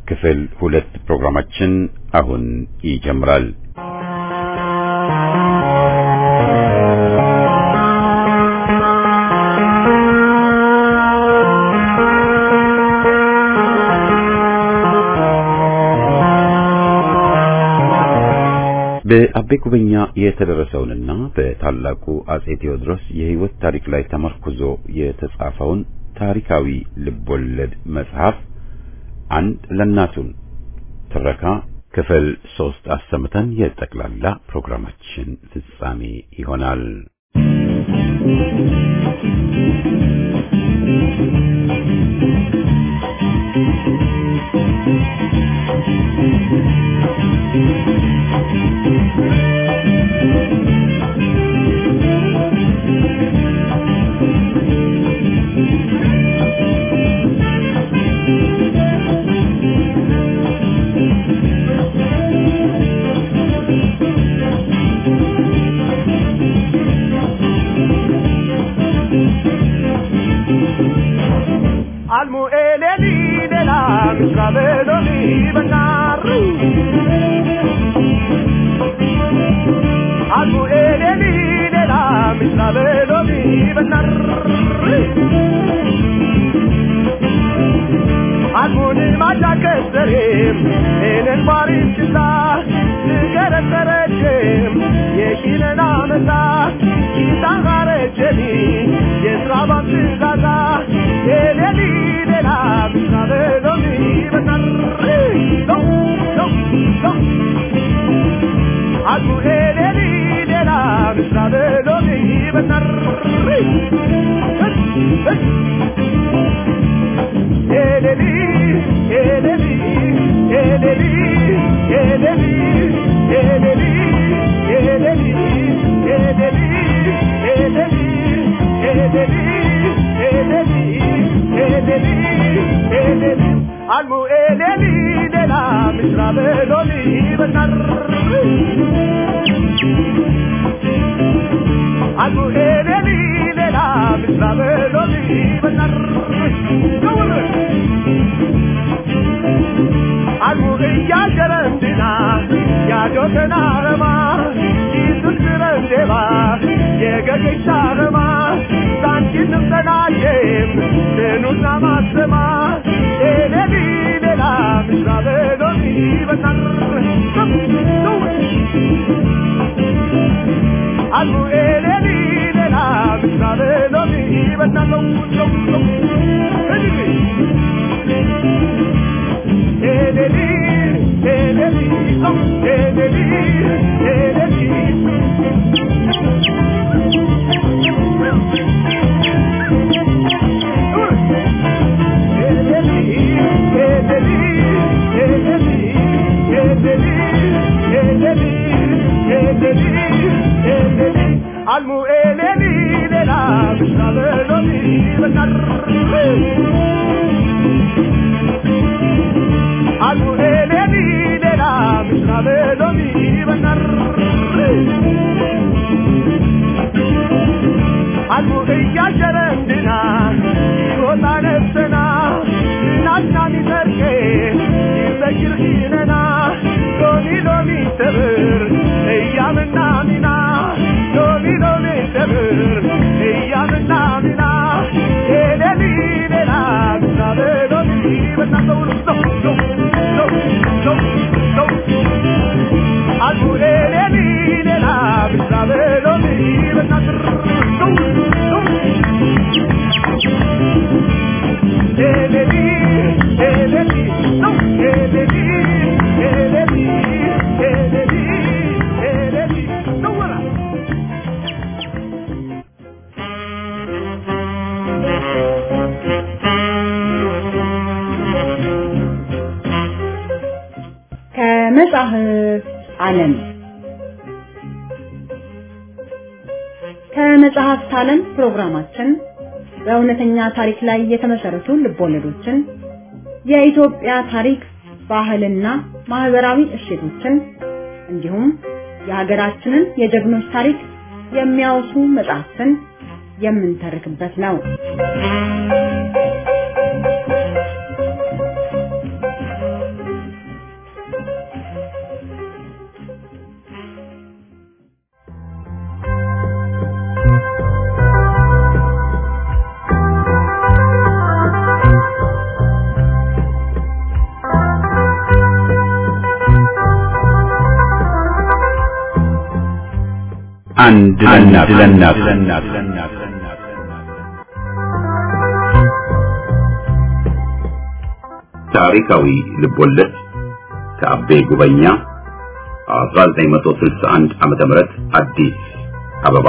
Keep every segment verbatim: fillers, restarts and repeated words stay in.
ክፍል ሁለት ፕሮግራማችን አሁን ይጀምራል። በአቤ ጉበኛ የተደረሰውንና በታላቁ አጼ ቴዎድሮስ የሕይወት ታሪክ ላይ ተመርኩዞ የተጻፈውን ታሪካዊ ልቦለድ መጽሐፍ አንድ ለናቱን ትረካ ክፍል ሶስት አሰምተን የጠቅላላ ፕሮግራማችን ፍጻሜ ይሆናል። ከመጽሐፍ ዓለም ከመጽሐፍ ዓለም ፕሮግራማችን በእውነተኛ ታሪክ ላይ የተመሰረቱ ልቦለዶችን የኢትዮጵያ ታሪክ ባህልና ማህበራዊ እሴቶችን እንዲሁም የሀገራችንን የጀግኖች ታሪክ የሚያወሱ መጽሐፍትን የምንተርክበት ነው። አንድ ለእናት ታሪካዊ ልቦለድ ከአቤ ጉበኛ አስራ ዘጠኝ መቶ ስልሳ አንድ ዓመተ ምህረት አዲስ አበባ።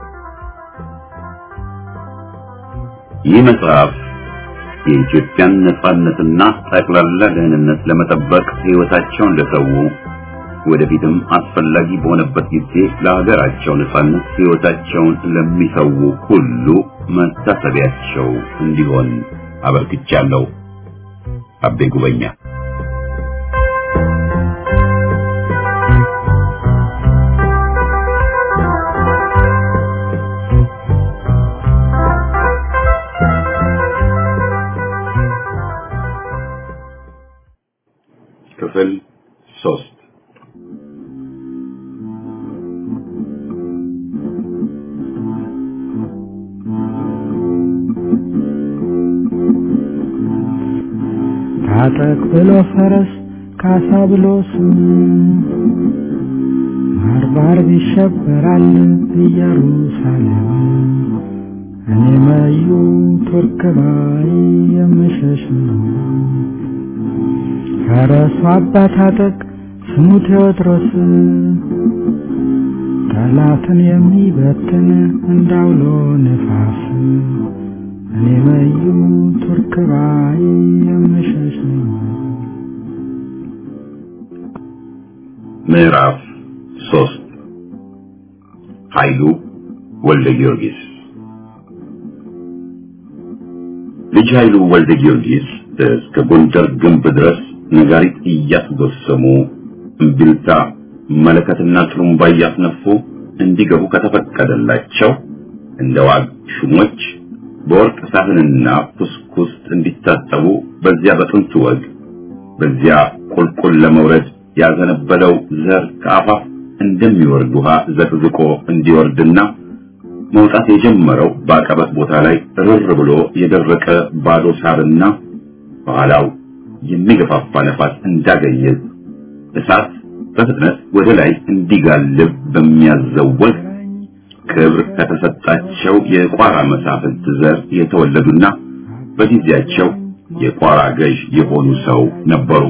ይህ መጽሐፍ የኢትዮጵያን ነጻነትና ጠቅላላ ደህንነት ለመጠበቅ ሕይወታቸውን ለሰው ወደፊትም አስፈላጊ በሆነበት ጊዜ ለሀገራቸው ነጻነት ሕይወታቸውን ለሚሰው ሁሉ መታሰቢያቸው እንዲሆን አበርክቻለሁ። አቤ ጉበኛ። ክፍል ሶስት። ታጠቅ ብሎ ፈረስ ካሳ ብሎ ስም ባርባር ይሸበራል ኢየሩሳሌም። እኔ መዩ ቱርክ ባይ የምሸሽ ነው። ፈረሱ አባ ታጠቅ ስሙ ቴዎድሮስ ጠላትን የሚበትን እንዳውሎ ነፋስ። እኔ መዩ ቱርክ ባይ የምሸሽ ነው። ምዕራፍ ሶስት ኃይሉ ወልደ ጊዮርጊስ። ልጅ ኃይሉ ወልደ ጊዮርጊስ እስከ ጎንደር ግንብ ድረስ ነጋሪት እያስጎሰሙ እምቢልታ መለከትና ጥሩምባ እያስነፉ እንዲገቡ ከተፈቀደላቸው እንደ ዋግ ሹሞች በወርቅ ሳህንና ኩስኩስ እንዲታጠቡ በዚያ በጥንቱ ወግ በዚያ ቁልቁል ለመውረድ ያዘነበለው ዘር ከአፋፍ እንደሚወርድ ውሃ ዘቅዝቆ እንዲወርድና መውጣት የጀመረው በአቀበት ቦታ ላይ ርር ብሎ የደረቀ ባዶ ሳርና በኋላው የሚገፋፋ ነፋስ እንዳገኘ እሳት በፍጥነት ወደ ላይ እንዲጋልብ በሚያዘወግ ክብር ከተሰጣቸው የቋራ መሳፍንት ዘር የተወለዱና በጊዜያቸው የቋራ ገዥ የሆኑ ሰው ነበሩ።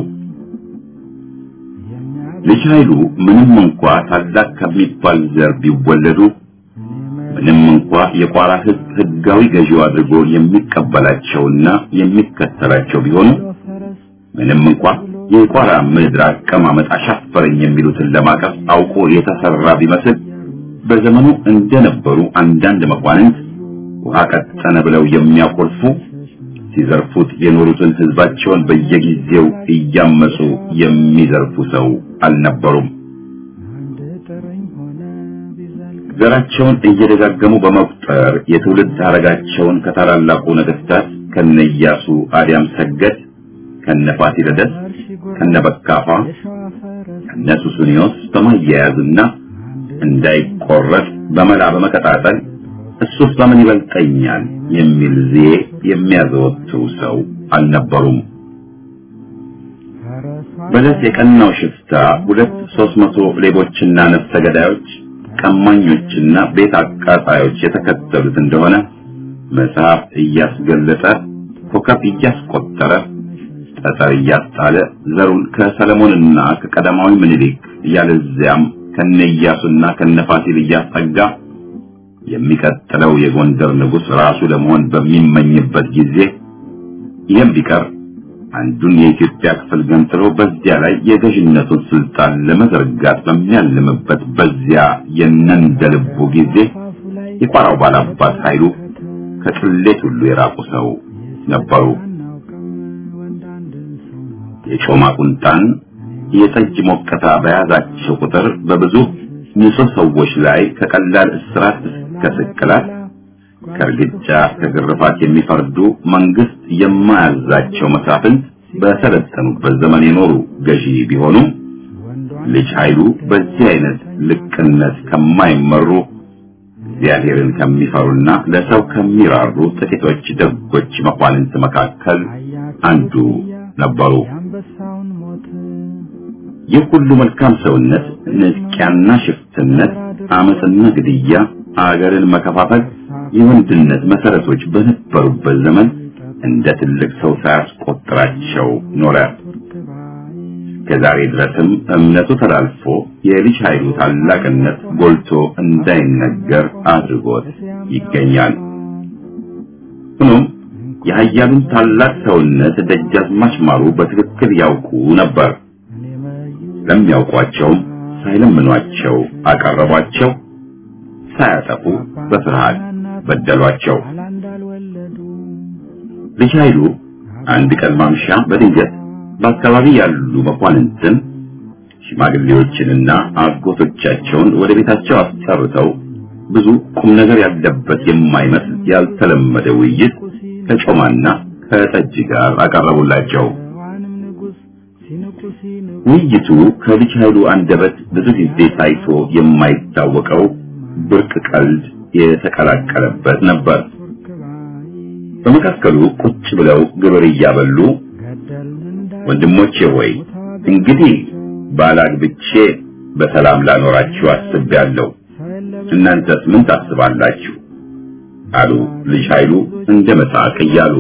ልጅ ኃይሉ ምንም እንኳ ታላቅ ከሚባል ዘር ቢወለዱ ምንም እንኳ የቋራ ሕዝብ ሕጋዊ ገዢው አድርጎ የሚቀበላቸውና የሚከተላቸው ቢሆኑ ምንም እንኳ የቋራ ምድር አቀማመጥ አሻፈረኝ የሚሉትን ለማቀፍ አውቆ የተሰራ ቢመስል በዘመኑ እንደነበሩ አንዳንድ መኳንንት ውሃ ቀጠነ ብለው የሚያኮርፉ ሲዘርፉት የኖሩትን ሕዝባቸውን በየጊዜው እያመጹ የሚዘርፉ ሰው አልነበሩም። ዘራቸውን እየደጋገሙ በመቁጠር የትውልድ ሐረጋቸውን ከታላላቁ ነገስታት ከነኢያሱ አዲያም ሰገድ ከነፋሲለደስ ከነበካፋ ከነሱስንዮስ በማያያዝና እንዳይቆረጥ በመላ በመቀጣጠል እሱስ በምን ይበልጠኛል የሚል ዜ የሚያዘወትሩ ሰው አልነበሩም። በለስ የቀናው ሽፍታ ሁለት ሦስት መቶ ሌቦችና ነፍሰ ገዳዮች ቀማኞችና ቤት አቃጣዮች የተከተሉት እንደሆነ መጽሐፍ እያስገለጠ ኮከብ እያስቆጠረ ጠጠር እያስጣለ ዘሩን ከሰለሞንና ከቀዳማዊ ምኒልክ ያለዚያም ከነኢያሱና ከነፋሲል እያስጠጋ የሚቀጥለው የጎንደር ንጉሥ ራሱ ለመሆን በሚመኝበት ጊዜ ይህም ቢቀር አንዱን የኢትዮጵያ ክፍል ገንጥሎ በዚያ ላይ የገዥነቱን ስልጣን ለመዘርጋት በሚያልምበት በዚያ የነንደልቡ ጊዜ የቋራው ባላባት ኃይሉ ከቅሌት ሁሉ የራቁ ሰው ነበሩ። የጮማ ቁንጣን የጠጅ ሞቀታ በያዛቸው ቁጥር በብዙ ንጹህ ሰዎች ላይ ከቀላል እስራት እስከ ስቅላት ከርግጫ ከግርፋት የሚፈርዱ መንግስት የማያዛቸው መሳፍንት በሰለጠኑበት ዘመን የኖሩ ገዢ ቢሆኑ ልጅ ኃይሉ በዚህ አይነት ልቅነት ከማይመሩ እግዚአብሔርን ከሚፈሩና ለሰው ከሚራሩ ጥቂቶች ደጎች መኳንንት መካከል አንዱ ነበሩ። ይህ ሁሉ መልካም ሰውነት፣ ንጥቂያና ሽፍትነት አመጽና ግድያ፣ አገርን መከፋፈል የወንድነት መሰረቶች በነበሩበት ዘመን እንደ ትልቅ ሰው ሳያስቆጥራቸው ኖረ። ከዛሬ ድረስም እምነቱ ተላልፎ የልጅ ኃይሉ ታላቅነት ጎልቶ እንዳይነገር አድርጎት ይገኛል። ሆኖም የኃያሉን ታላቅ ሰውነት ደጃዝማች ማሩ በትክክል ያውቁ ነበር። ለሚያውቋቸውም ሳይለምኗቸው አቀረቧቸው፣ ሳያጠፉ በፍርሃት በደሏቸው። ልጅ ኃይሉ አንድ ቀን ማምሻ በድንገት በአካባቢ ያሉ መኳንንትን ሽማግሌዎችንና አጎቶቻቸውን ወደ ቤታቸው አስጠርተው ብዙ ቁም ነገር ያለበት የማይመስል ያልተለመደ ውይይት ከጮማና ከጠጅ ጋር አቀረቡላቸው። ውይይቱ ከልጅ ኃይሉ አንደበት ብዙ ጊዜ ታይቶ የማይታወቀው ብርቅ ቀልድ የተቀላቀለበት ነበር። በመካከሉ ቁጭ ብለው ግብር እያበሉ ወንድሞቼ ሆይ እንግዲህ ባላግብቼ በሰላም ላኖራችሁ አስቤያለሁ፣ እናንተስ ምን ታስባላችሁ? አሉ ልጅ ኃይሉ እንደ መሳቅ እያሉ።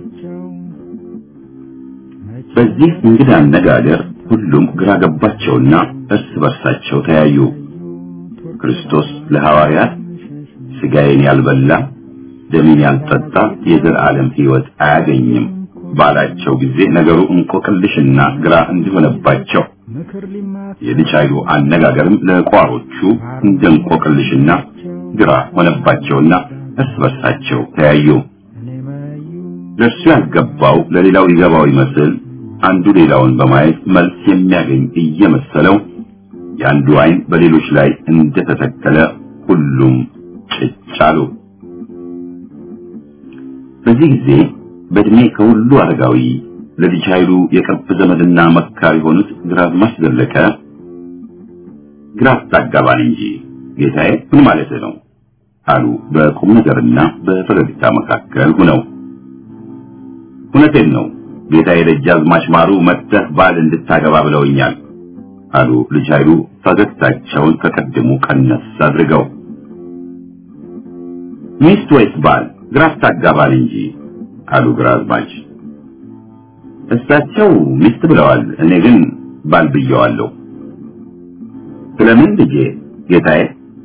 በዚህ እንግዳ አነጋገር ሁሉም ግራ ገባቸውና እርስ በርሳቸው ተያዩ። ክርስቶስ ለሐዋርያት ስጋዬን ያልበላ ደሜን ያልጠጣ የዘላለም ሕይወት አያገኝም ባላቸው ጊዜ ነገሩ እንቆቅልሽና ግራ እንዲሆነባቸው የልጅ ኃይሉ አነጋገርም ለቋሮቹ እንደ እንቆቅልሽና ግራ ሆነባቸውና እርስ በርሳቸው ተያዩ። ለእርሱ ያልገባው ለሌላው ይገባው ይመስል አንዱ ሌላውን በማየት መልስ የሚያገኝ እየመሰለው የአንዱ ዓይን በሌሎች ላይ እንደተተከለ ሁሉም ጭጭ አሉ። በዚህ ጊዜ በእድሜ ከሁሉ አረጋዊ ለልጅ ኃይሉ የቅርብ ዘመድና መካሪ የሆኑት ግራዝማች ዘለቀ ግራ አታጋባን እንጂ ጌታዬ ምን ማለት ነው አሉ በቁም ነገርና በፈገግታ መካከል ሆነው። እውነቴን ነው ጌታዬ ደጃዝማች ማሩ መጥተህ ባል እንድታገባ ብለውኛል አሉ ልጅ ኃይሉ ፈገግታቸውን ከቀድሞ ቀነስ አድርገው። ሚስት ወይስ ባል ግራ አታጋባን እንጂ አሉ ግራዝማች። እሳቸው ሚስት ብለዋል፣ እኔ ግን ባል ብየዋለሁ። ስለምን ልጄ? ጌታዬ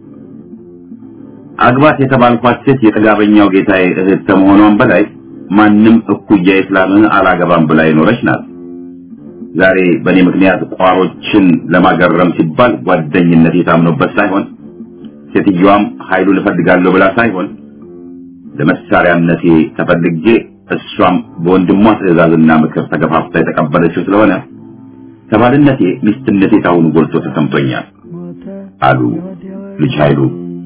አግባት የተባልኳት ሴት የጥጋበኛው ጌታዬ እህት ከመሆኗም በላይ ማንም እኩያ እስላምን አላገባም ብላ የኖረች ናት። ዛሬ በእኔ ምክንያት ቋሮችን ለማገረም ሲባል ጓደኝነት የታምኖበት ሳይሆን ሴትዮዋም ኃይሉን እፈልጋለሁ ብላ ሳይሆን ለመሳሪያነቴ ተፈልጌ እሷም በወንድሟ ትዕዛዝና ምክር ተገፋፍታ የተቀበለችው ስለሆነ ተባልነቴ ሚስትነቴ ታውኑ ጎልቶ ተሰምቶኛል አሉ ልጅ ኃይሉ።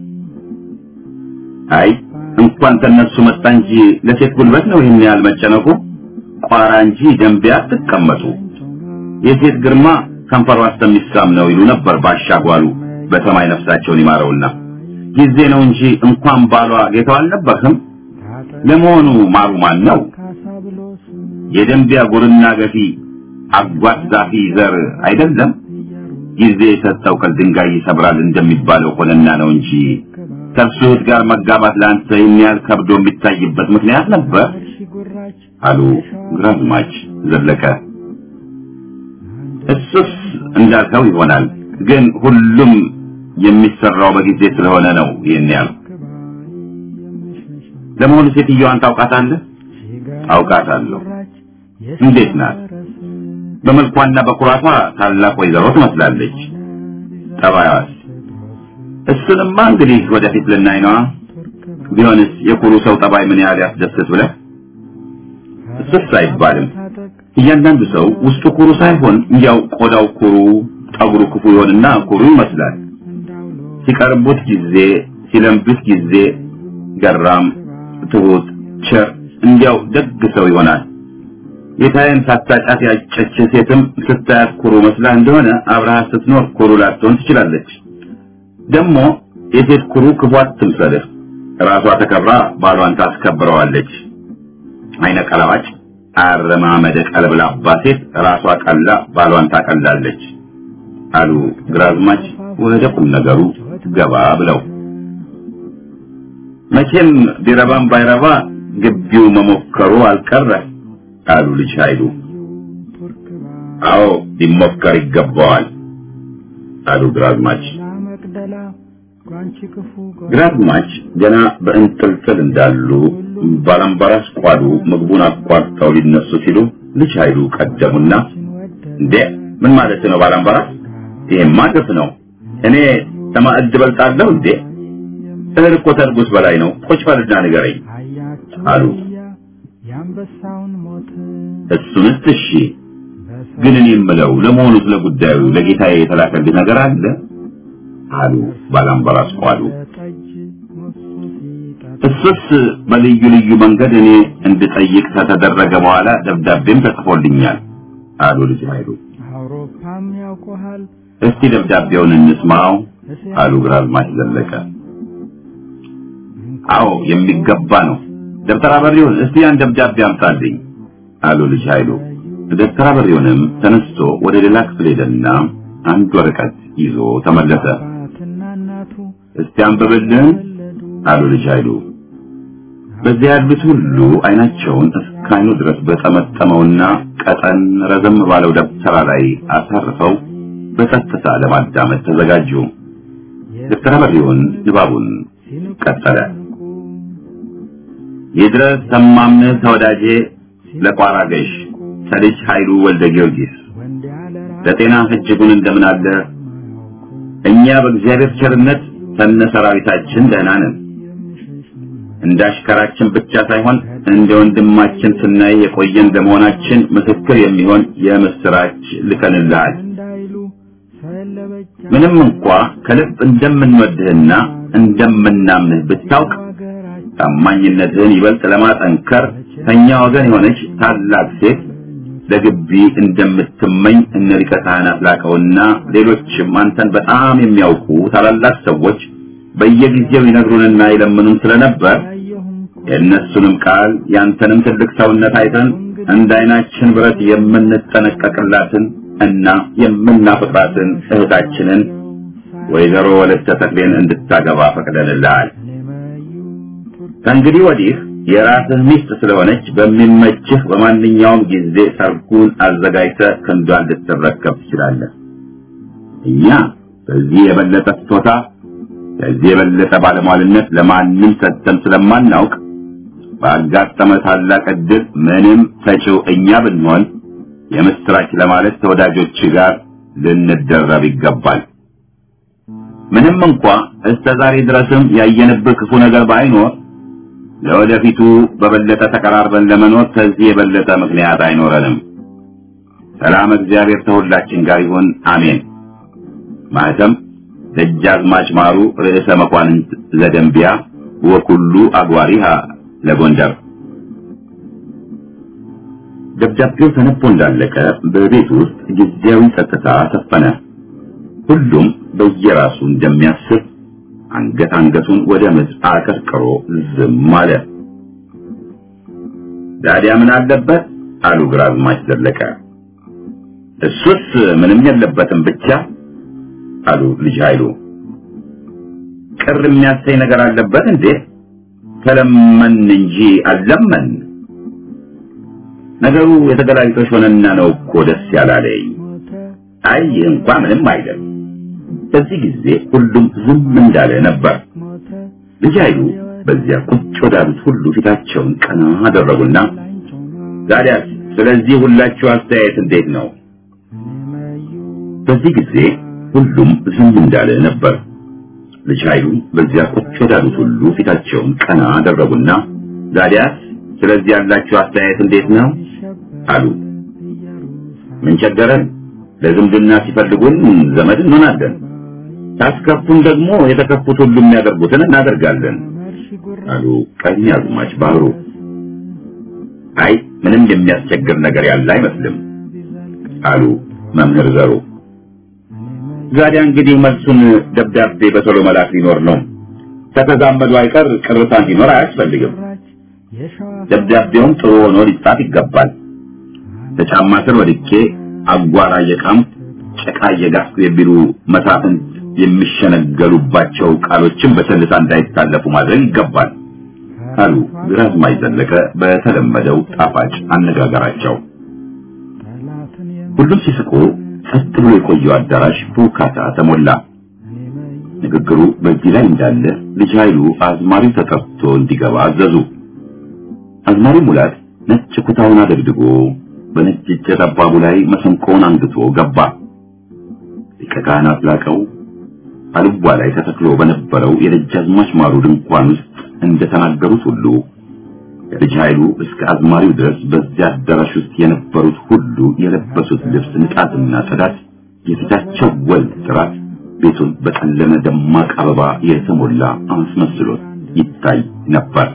አይ እንኳን ተነሱ መጣ እንጂ ለሴት ጉልበት ነው ይሄን ያህል መጨነቁ። ቋራ እንጂ ደንቢያ ተቀመጡ። የሴት ግርማ ከንፈሯ እስከሚሳም ነው ይሉ ነበር ባሻጓሉ በሰማይ ነፍሳቸውን ይማረውና። ጊዜ ነው እንጂ እንኳን ባሏ ጌታው አልነበርም። ለመሆኑ ማሩ ማን ነው? የደንቢያ ጉርና ገፊ አጓት ዛፊ ዘር አይደለም? ጊዜ የሰጠው ከድንጋይ ይሰብራል እንደሚባለው ሆነና ነው እንጂ ከሱት ጋር መጋባት ለአንተ የሚያል ከብዶ የሚታይበት ምክንያት ነበር አሉ ግራዝማች ዘለቀ። እሱስ እንዳልከው ይሆናል፣ ግን ሁሉም የሚሰራው በጊዜ ስለሆነ ነው ይሄን ያል። ለመሆኑ ሴትዮዋን ታውቃታለህ? አውቃታለሁ። እንዴት ናት? በመልኳና በኩራቷ ታላቅ ወይዘሮ ትመስላለች። ጠባያዋስ? እሱንማ እንግዲህ ወደፊት ልናይ ነው። ቢሆንስ የኩሩ ሰው ጠባይ ምን ያህል ያስደስት ብለህ? እሱስ አይባልም። እያንዳንዱ ሰው ውስጡ ኩሩ ሳይሆን እንዲያው ቆዳው ኩሩ፣ ጠጉሩ ክፉ ይሆንና ኩሩ ይመስላል። ሲቀርቡት ጊዜ ሲለምዱት ጊዜ ገራም፣ ትሁት፣ ቸር እንዲያው ደግ ሰው ይሆናል። የታየን ሳታጫት ያጨች ሴትም ስታያት ኩሩ መስላ እንደሆነ አብረሃ ስትኖር ኩሩ ላትሆን ትችላለች። ደግሞ የሴት ኩሩ ክፉ አትምሰልህ። ራሷ ተከብራ ባሏን ታስከብረዋለች። አይነ ቀላዋጭ አረማመደ ቀለብላባ ሴት ራሷ ቀላ ባሏን ታቀላለች አሉ ግራዝማች ወደ ቁም ነገሩ ገባ ብለው መቼም ቢረባም ባይረባ ግቢው መሞከሩ አልቀረ አሉ ልጅ ኃይሉ። አዎ ሊሞከር ይገባዋል አሉ ግራዝማች። ግራዝማች ገና በእንጥልጥል እንዳሉ ባላምባራስ ቋዱ ምግቡን አቋርጠው ሊነሱ ሲሉ ልጅ ኃይሉ ቀደሙና እንዴ ምን ማለት ነው ባላምባራስ? ይሄማ ግፍ ነው። እኔ ተማዕድ በልጣለሁ እንዴ? እህል እኮ ተርጉስ በላይ ነው። ቁጭ በልና ንገረኝ አሉ። እሱንስ እሺ፣ ግን እኔ የምለው ለመሆኑ ስለ ጉዳዩ ለጌታዬ የተላከልህ ነገር አለ አሉ ባላምባራስ ቋዱ። እሱስ በልዩ ልዩ መንገድ እኔ እንድጠይቅ ከተደረገ በኋላ ደብዳቤም ተጽፎልኛል አሉ ልጅ ኃይሉ። እስቲ ደብዳቤውን እንስማው አሉ ግራዝማች ዘለቀ። አዎ የሚገባ ነው። ደብተራ በሪውን እስቲ ያን ደብዳቤ አምጣልኝ አሉ ልጅ ኃይሉ። ደብተራ በሪውንም ተነስቶ ወደ ሌላ ክፍል ሄደና አንድ ወረቀት ይዞ ተመለሰ። እስቲ አንብብልን አሉ ልጅ ኃይሉ። በዚያ ያሉት ሁሉ አይናቸውን እስካይኑ ድረስ በጠመጠመውና ቀጠን ረዘም ባለው ደብተራ ላይ አሳርፈው በጸጥታ ለማዳመጥ ተዘጋጁ። ደብተራ በሪውን ንባቡን ቀጠለ። ይድረስ ተማምነ ተወዳጄ ለቋራ ገሽ ሰልጅ ኃይሉ ወልደ ጊዮርጊስ ለጤና እጅጉን እንደምን አለ? እኛ በእግዚአብሔር ቸርነት ተነሰራዊታችን ደህና ነን። እንዳሽከራችን ብቻ ሳይሆን እንደ ወንድማችን ስናይ የቆየን ለመሆናችን ምስክር የሚሆን የምስራች ልከንልሃል። ምንም እንኳ ከልብ እንደምንወድህና እንደምናምንህ ብታውቅ ታማኝነትህን ይበልጥ ለማጠንከር ከኛ ወገን የሆነች ታላቅ ሴት ለግቢ እንደምትመኝ እነ ሊቀ ካህናት ላቀውና ሌሎችም አንተን በጣም የሚያውቁ ታላላቅ ሰዎች በየጊዜው ይነግሩንና ይለምኑን ስለነበር የእነሱንም ቃል ያንተንም ትልቅ ሰውነት አይተን እንዳይናችን ብረት የምንጠነቀቅላትን እና የምናፈቅራትን እህታችንን ወይዘሮ ወለተ ተክሌን እንድታገባ ፈቅደንልሃል። ከእንግዲህ ወዲህ የራስህ ሚስት ስለሆነች በሚመችህ በማንኛውም ጊዜ ሰርጉን አዘጋጅተህ ክንዷን ልትረከብ ትችላለህ። እኛ በዚህ የበለጠ ስጦታ ከዚህ የበለጠ ባለሟልነት ለማንም ሰጥተን ስለማናውቅ ባጋጠመ ታላቅ ዕድል ምንም ሰጪው እኛ ብንሆን የምስራች ለማለት ተወዳጆች ጋር ልንደረብ ይገባል። ምንም እንኳ እስከ ዛሬ ድረስም ያየንብህ ክፉ ነገር ባይኖር ለወደፊቱ በበለጠ ተቀራርበን ለመኖር ከዚህ የበለጠ ምክንያት አይኖረንም። ሰላም እግዚአብሔር ተሁላችን ጋር ይሁን፣ አሜን። ማለትም ደጃዝማች ማሩ ርዕሰ መኳንንት ዘደንቢያ ወኩሉ አግዋሪሃ ለጎንደር። ደብዳቤው ተነቦ እንዳለቀ በቤት ውስጥ ጊዜያዊ ጸጥታ ሰፈነ። ሁሉም በየራሱ እንደሚያስብ አንገት አንገቱን ወደ ምድር አቀርቅሮ ዝም አለ። ታዲያ ምን አለበት አሉ ግራዝማች ዘለቀ። እሱስ ምንም የለበትም ብቻ አሉ ልጅ ኃይሉ። ቅር የሚያሰኝ ነገር አለበት እንዴ? ተለመን እንጂ አለመን። ነገሩ የተገላቢጦሽ ሆነና ነው እኮ ደስ ያላለኝ። አይ እንኳን ምንም አይደለም። በዚህ ጊዜ ሁሉም ዝም እንዳለ ነበር። ልጅ ኃይሉ በዚያ ቁጭ ወዳሉት ሁሉ ፊታቸውን ቀና አደረጉና ታዲያ ስለዚህ ሁላችሁ አስተያየት እንዴት ነው? በዚህ ጊዜ ሁሉም ዝም እንዳለ ነበር። ልጅ ኃይሉ በዚያ ቁጭ ወዳሉት ሁሉ ፊታቸውን ቀና አደረጉና ታዲያ ስለዚህ ያላችሁ አስተያየት እንዴት ነው አሉ። ምን ቸገረን? ለዝምድና ሲፈልጉን ዘመድ እንሆናለን፣ ታስከፉን ደግሞ የተከፉት ሁሉ የሚያደርጉትን እናደርጋለን አሉ ቀኛዝማች ባህሩ። አይ ምንም የሚያስቸግር ነገር ያለ አይመስልም አሉ መምህር ዘሩ። ዛሬ እንግዲህ መልሱን ደብዳቤ በቶሎ መላክ ሊኖር ነው። ከተዛመዱ አይቀር ቅርታ እንዲኖር አያስፈልግም። ደብዳቤውም ጥሩ ሆኖ ሊጻፍ ይገባል። ተጫማ ስር ወድቄ አጓራ የቃም ጨቃ የጋስኩ የሚሉ መሳፍንት የሚሸነገሉባቸው ቃሎችን በቸልታ እንዳይታለፉ ማድረግ ይገባል አሉ ግራዝማች ዘለቀ በተለመደው ጣፋጭ አነጋገራቸው። ሁሉም ሲስቁ ጸጥ ብሎ የቆየው አዳራሽ በውካታ ተሞላ። ንግግሩ በዚህ ላይ እንዳለ ልጅ ኃይሉ አዝማሪው ተጠርቶ እንዲገባ አዘዙ። አዝማሪው ሙላት ነጭ ኩታውን አደግድጎ በነጭ ጠባቡ ላይ መሰንቆውን አንግቶ ገባ። ሊቀ ካህናት ላቀው አልቧ ላይ ተተክሎ በነበረው የደጃዝማች ማሩ ድንኳን ውስጥ እንደተናገሩት ሁሉ ልጅ ኃይሉ እስከ አዝማሪው ድረስ በዚያ አዳራሽ ውስጥ የነበሩት ሁሉ የለበሱት ልብስ ንጣትና ጽዳት፣ የፊታቸው ወል ጥራት ቤቱን በቀለመ ደማቅ አበባ የተሞላ አስመስሎት ይታይ ነበር።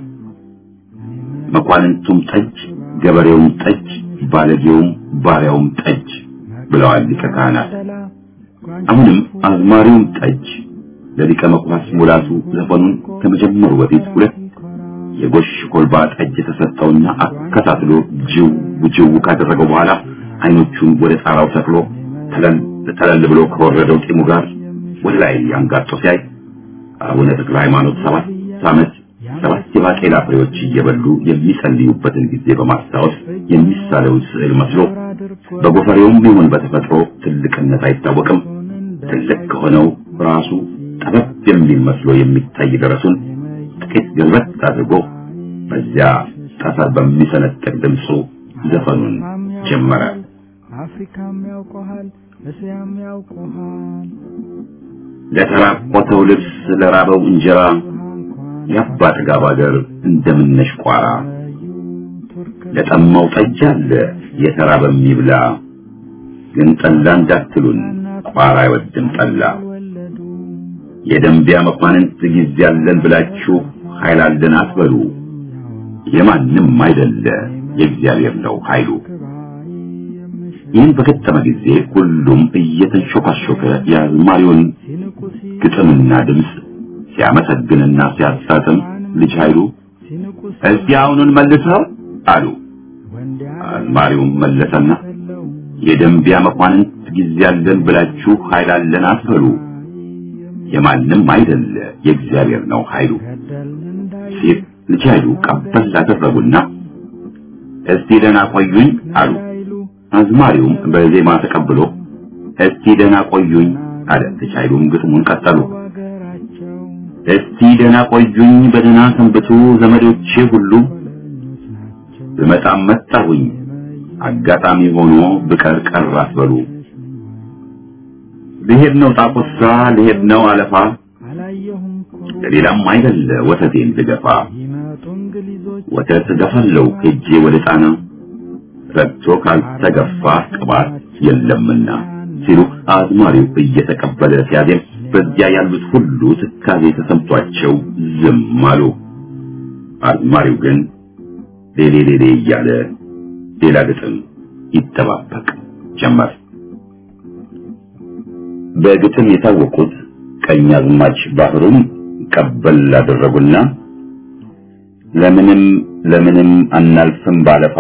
መኳንንቱም ጠጅ፣ ገበሬውም ጠጅ፣ ባለጌውም ባሪያውም ጠጅ ብለዋል ሊቀ ካህናት። አሁንም አዝማሪውም ጠጅ ለሊቀ መኳስ ሙላቱ ዘፈኑን ከመጀመሩ በፊት ሁለት የጎሽ ኮልባ ጠጅ ተሰጠውና አከታትሎ ጅው ጅው ካደረገው በኋላ አይኖቹን ወደ ጣራው ተክሎ ተለል ተለል ብሎ ከወረደው ጢሙ ጋር ወደ ላይ አንጋጦ ሲያይ አቡነ ተክለ ሃይማኖት ሰባት ዓመት ሰባት የባቄላ ፍሬዎች እየበሉ የሚጸልዩበትን ጊዜ በማስታወስ የሚሳለው ስዕል መስሎ በጎፈሬውም ቢሆን በተፈጥሮ ትልቅነት አይታወቅም። ትልቅ ከሆነው ራሱ ጠበብ የሚል መስሎ የሚታይ ደረሱን ጥቂት ገልበት አድርጎ በዚያ ጠፈር በሚሰነጥቅ ድምፁ ዘፈኑን ጀመረ። አፍሪካም ያውቀዋል እስያም ያውቀዋል ለተራቆተው ልብስ ለራበው እንጀራ ያባት ጋባገር እንደምነሽ ቋራ ለጠማው ጠጅ አለ የተራበ የሚብላ ግን ጠላ እንዳትሉን ቋራ አይወድም ጠላ የደንቢያ መኳንንት ጊዜ ያለን ብላችሁ ኃይል አለን አትበሉ የማንም አይደለ የእግዚአብሔር ነው ኃይሉ። ይህን በከተመ ጊዜ ሁሉም እየተንሾካሾከ የአዝማሪውን ግጥምና ድምፅ ሲያመሰግንና ሲያሳትም ልጅ ኃይሉ እስቲ አሁኑን መልሰው አሉ። አዝማሪውም መለሰና የደንቢያ መኳንንት ጊዜ ያለን ብላችሁ ኃይል አለን አትበሉ የማንም አይደለ የእግዚአብሔር ነው ኃይሉ ሲል ልጅ ኃይሉ ቀበል አደረጉና እስቲ ደህና ቆዩኝ አሉ። አዝማሪውም በዜማ ተቀብሎ እስቲ ደህና ቆዩኝ አለ። ልጅ ኃይሉም ግጥሙን ቀጠሉ። እስቲ ደህና ቆዩኝ በደህና ሰንብቱ ዘመዶቼ ሁሉ በመጣም መጣሁኝ አጋጣሚ ሆኖ ብቀር ቀር አትበሉ ልሄድ ነው ጣቁሳ ልሄድ ነው አለፋ ሌላም አይደለ ወተቴን ልገፋ ወተት ገፋለው ሄጄ ወደ ጣና ረግቶ ካልተገፋ ቅባት የለምና ሲሉ አዝማሪው እየተቀበለ ሲያዜም በዚያ ያሉት ሁሉ ትካዜ ተሰምቷቸው ዝም አሉ። አዝማሪው ግን ሌሌ ሌሌ እያለ ሌላ ግጥም ይተባበቅ ጀመር። በግጥም የታወቁት ቀኛዝማች ባህሩን ቀበል አደረጉና ለምንም ለምንም አናልፍም ባለፋ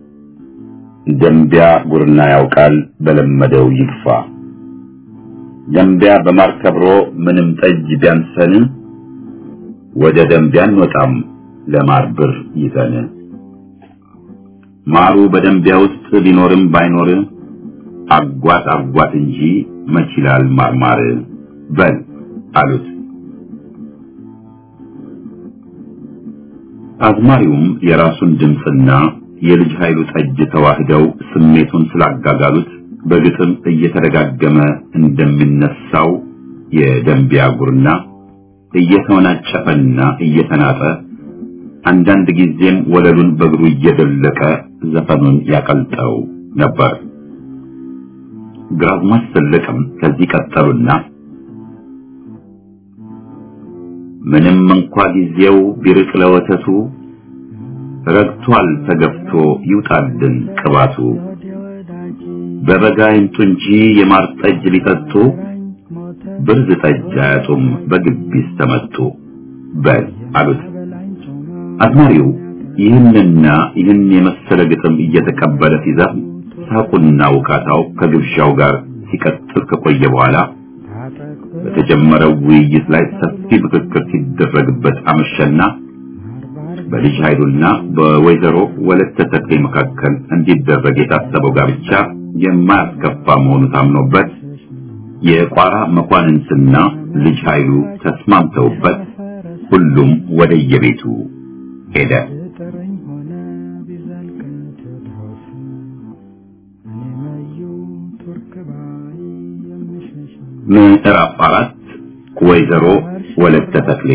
ደንቢያ ጉርና ያውቃል በለመደው ይግፋ ደንቢያ በማርከብሮ ምንም ጠጅ ቢያንሰን ወደ ደንቢያ እንወጣም ለማርብር ይዘን ማሩ በደንቢያ ውስጥ ቢኖርም ባይኖር አጓት አጓት እንጂ መችላል ማርማር በል አሉት። አዝማሪውም የራሱን ድምጽና የልጅ ኃይሉ ጠጅ ተዋህደው ስሜቱን ስላጋጋሉት በግጥም እየተደጋገመ እንደሚነሳው የደንቢያ ጉርና እየተወናጨፈና እየተናጠ አንዳንድ ጊዜም ወለሉን በእግሩ እየደለቀ ዘፈኑን ያቀልጠው ነበር። ግራዝማች ዘለቀም ከዚህ ቀጠሉና ምንም እንኳን ጊዜው ቢርቅ ለወተቱ ረግቷል ተገፍቶ ይውጣልን ቅባቱ በበጋ ይምጡ እንጂ የማር ጠጅ ሊጠጡ ብርዝ ጠጅ አያጡም በግቢስ ተመጡ በል አሉት። አዝማሪው ይህንና ይህን የመሰለ ግጥም እየተቀበለ ሲዘፍን ሳቁና ውካታው ከግብሻው ጋር ሲቀጥል ከቆየ በኋላ በተጀመረው ውይይት ላይ ሰፊ ምክክር ሲደረግበት አመሸና በልጅ ኃይሉና በወይዘሮ ወለተ ተክሌ መካከል እንዲደረግ የታሰበው ጋብቻ የማያስከፋ መሆኑ ታምኖበት የቋራ መኳንንትና ልጅ ኃይሉ ተስማምተውበት ሁሉም ወደ የቤቱ ሄደ። ምዕራፍ አራት ወይዘሮ ወለተ ተክሌ።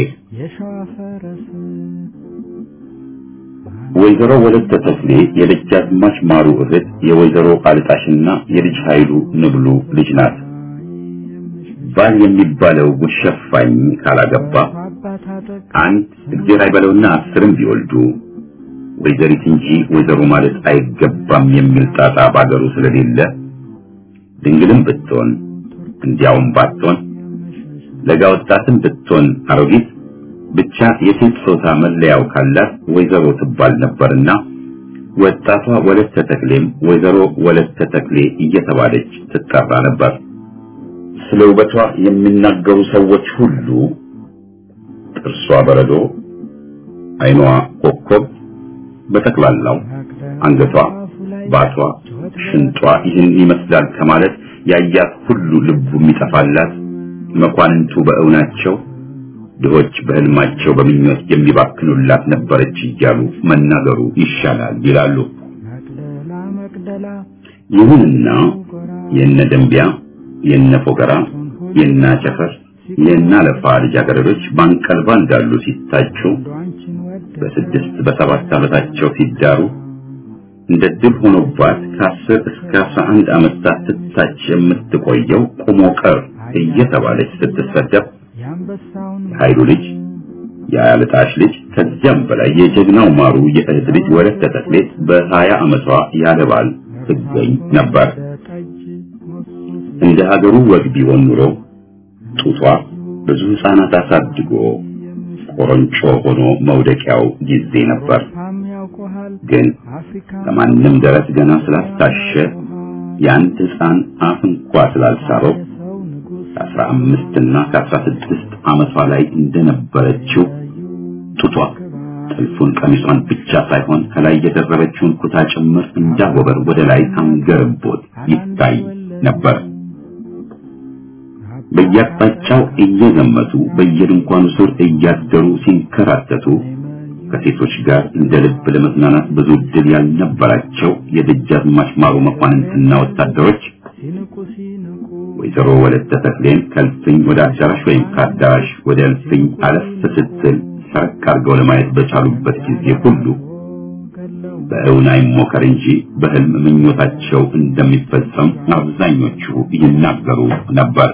ወይዘሮ ወለተ ተክሌ የደጃዝማች ማሩ እህት የወይዘሮ ቃልጣሽና የልጅ ኃይሉ ንብሉ ልጅ ናት። ባል የሚባለው ጉሸፋኝ ካላገባ አንድ እግዚአብሔር አይበለውና አስርም ቢወልዱ ወይዘሪት እንጂ ወይዘሮ ማለት አይገባም የሚል ጣጣ ባገሩ ስለሌለ ድንግልም ብትሆን እንዲያውም ባትሆን ለጋ ወጣትም ብትሆን አሮጊት ብቻ የሴት ጾታ መለያው ካላት ወይዘሮ ትባል ነበርና ወጣቷ ወለተ ተክሌም ወይዘሮ ወለተ ተክሌ እየተባለች ትጠራ ነበር። ስለ ውበቷ የሚናገሩ ሰዎች ሁሉ ጥርሷ በረዶ፣ አይኗ ኮከብ፣ በጠቅላላው አንገቷ፣ ባቷ፣ ሽንጧ ይህን ይመስላል ከማለት ያያት ሁሉ ልቡ የሚጠፋላት መኳንንቱ በእውናቸው ድሆች በህልማቸው በምኞት የሚባክኑላት ነበረች እያሉ መናገሩ ይሻላል ይላሉ። ይሁንና የነ ደንቢያ የነ ፎገራ የነ ቸፈር የነ ለፋ ልጃገረዶች ባንቀልባ እንዳሉ ሲታጩ በስድስት በሰባት ዓመታቸው ሲዳሩ እንደ ድል ሆኖባት ከአስር እስከ አስራ አንድ ዓመት ስትታጭ የምትቆየው ቁሞቀር እየተባለች ስትሰደብ ኃይሉ ልጅ ያለጣሽ ልጅ ከዚያም በላይ የጀግናው ማሩ የእህት ልጅ ወለተ ተክሌ በሀያ ዓመቷ ያለባል ትገኝ ነበር። እንደ ሀገሩ ወግ ቢሆን ኑሮ ጡቷ ብዙ ሕፃናት አሳድጎ ቆሮንጮ ሆኖ መውደቂያው ጊዜ ነበር። ግን ከማንም ደረስ ገና ስላስታሸ የአንድ ሕፃን አፍ እንኳ ስላልሳበው ከአስራ አምስት እና ከአስራ ስድስት ዓመቷ ላይ እንደነበረችው ጡቷ ጥልፉን ቀሚሷን ብቻ ሳይሆን ከላይ የደረበችውን ኩታ ጭምር እንዳጎበር ወደ ላይ አንገርቦት ይታይ ነበር። በየአቅጣጫው እየዘመቱ በየድንኳኑ ስር እያደሩ ሲንከራተቱ ከሴቶች ጋር እንደ ልብ ለመዝናናት ብዙ ዕድል ያልነበራቸው የደጃዝማች ማሩ መኳንንትና ወታደሮች ወይዘሮ ወለተ ተክሌን ከልፍኝ ወደ አዳራሽ ወይም ከአዳራሽ ወደ እልፍኝ አለፍ ስትል ሰረቅ አድርገው ለማየት በቻሉበት ጊዜ ሁሉ በእውን አይሞከር እንጂ በህልም ምኞታቸው እንደሚፈጸም አብዛኞቹ ይናገሩ ነበር።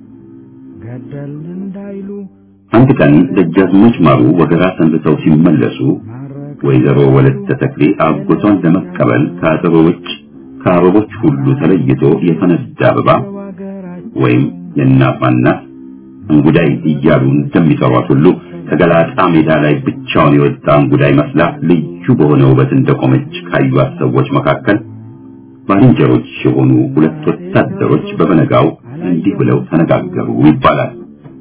አንድ ቀን ደጃዝማች ማሩ ወገራ ሰንብተው ሲመለሱ ወይዘሮ ወለተ ተክሌ አጎቷን ለመቀበል ከአበቦች ከአበቦች ሁሉ ተለይቶ የፈነዳ አበባ ወይም የናፋና እንጉዳይ እያሉ እንደሚጠሯት ሁሉ ከገላጣ ሜዳ ላይ ብቻውን የወጣ እንጉዳይ መስላ ልዩ በሆነ ውበት እንደቆመች ካዩት ሰዎች መካከል ባልንጀሮች የሆኑ ሁለት ወታደሮች በበነጋው እንዲህ ብለው ተነጋገሩ ይባላል።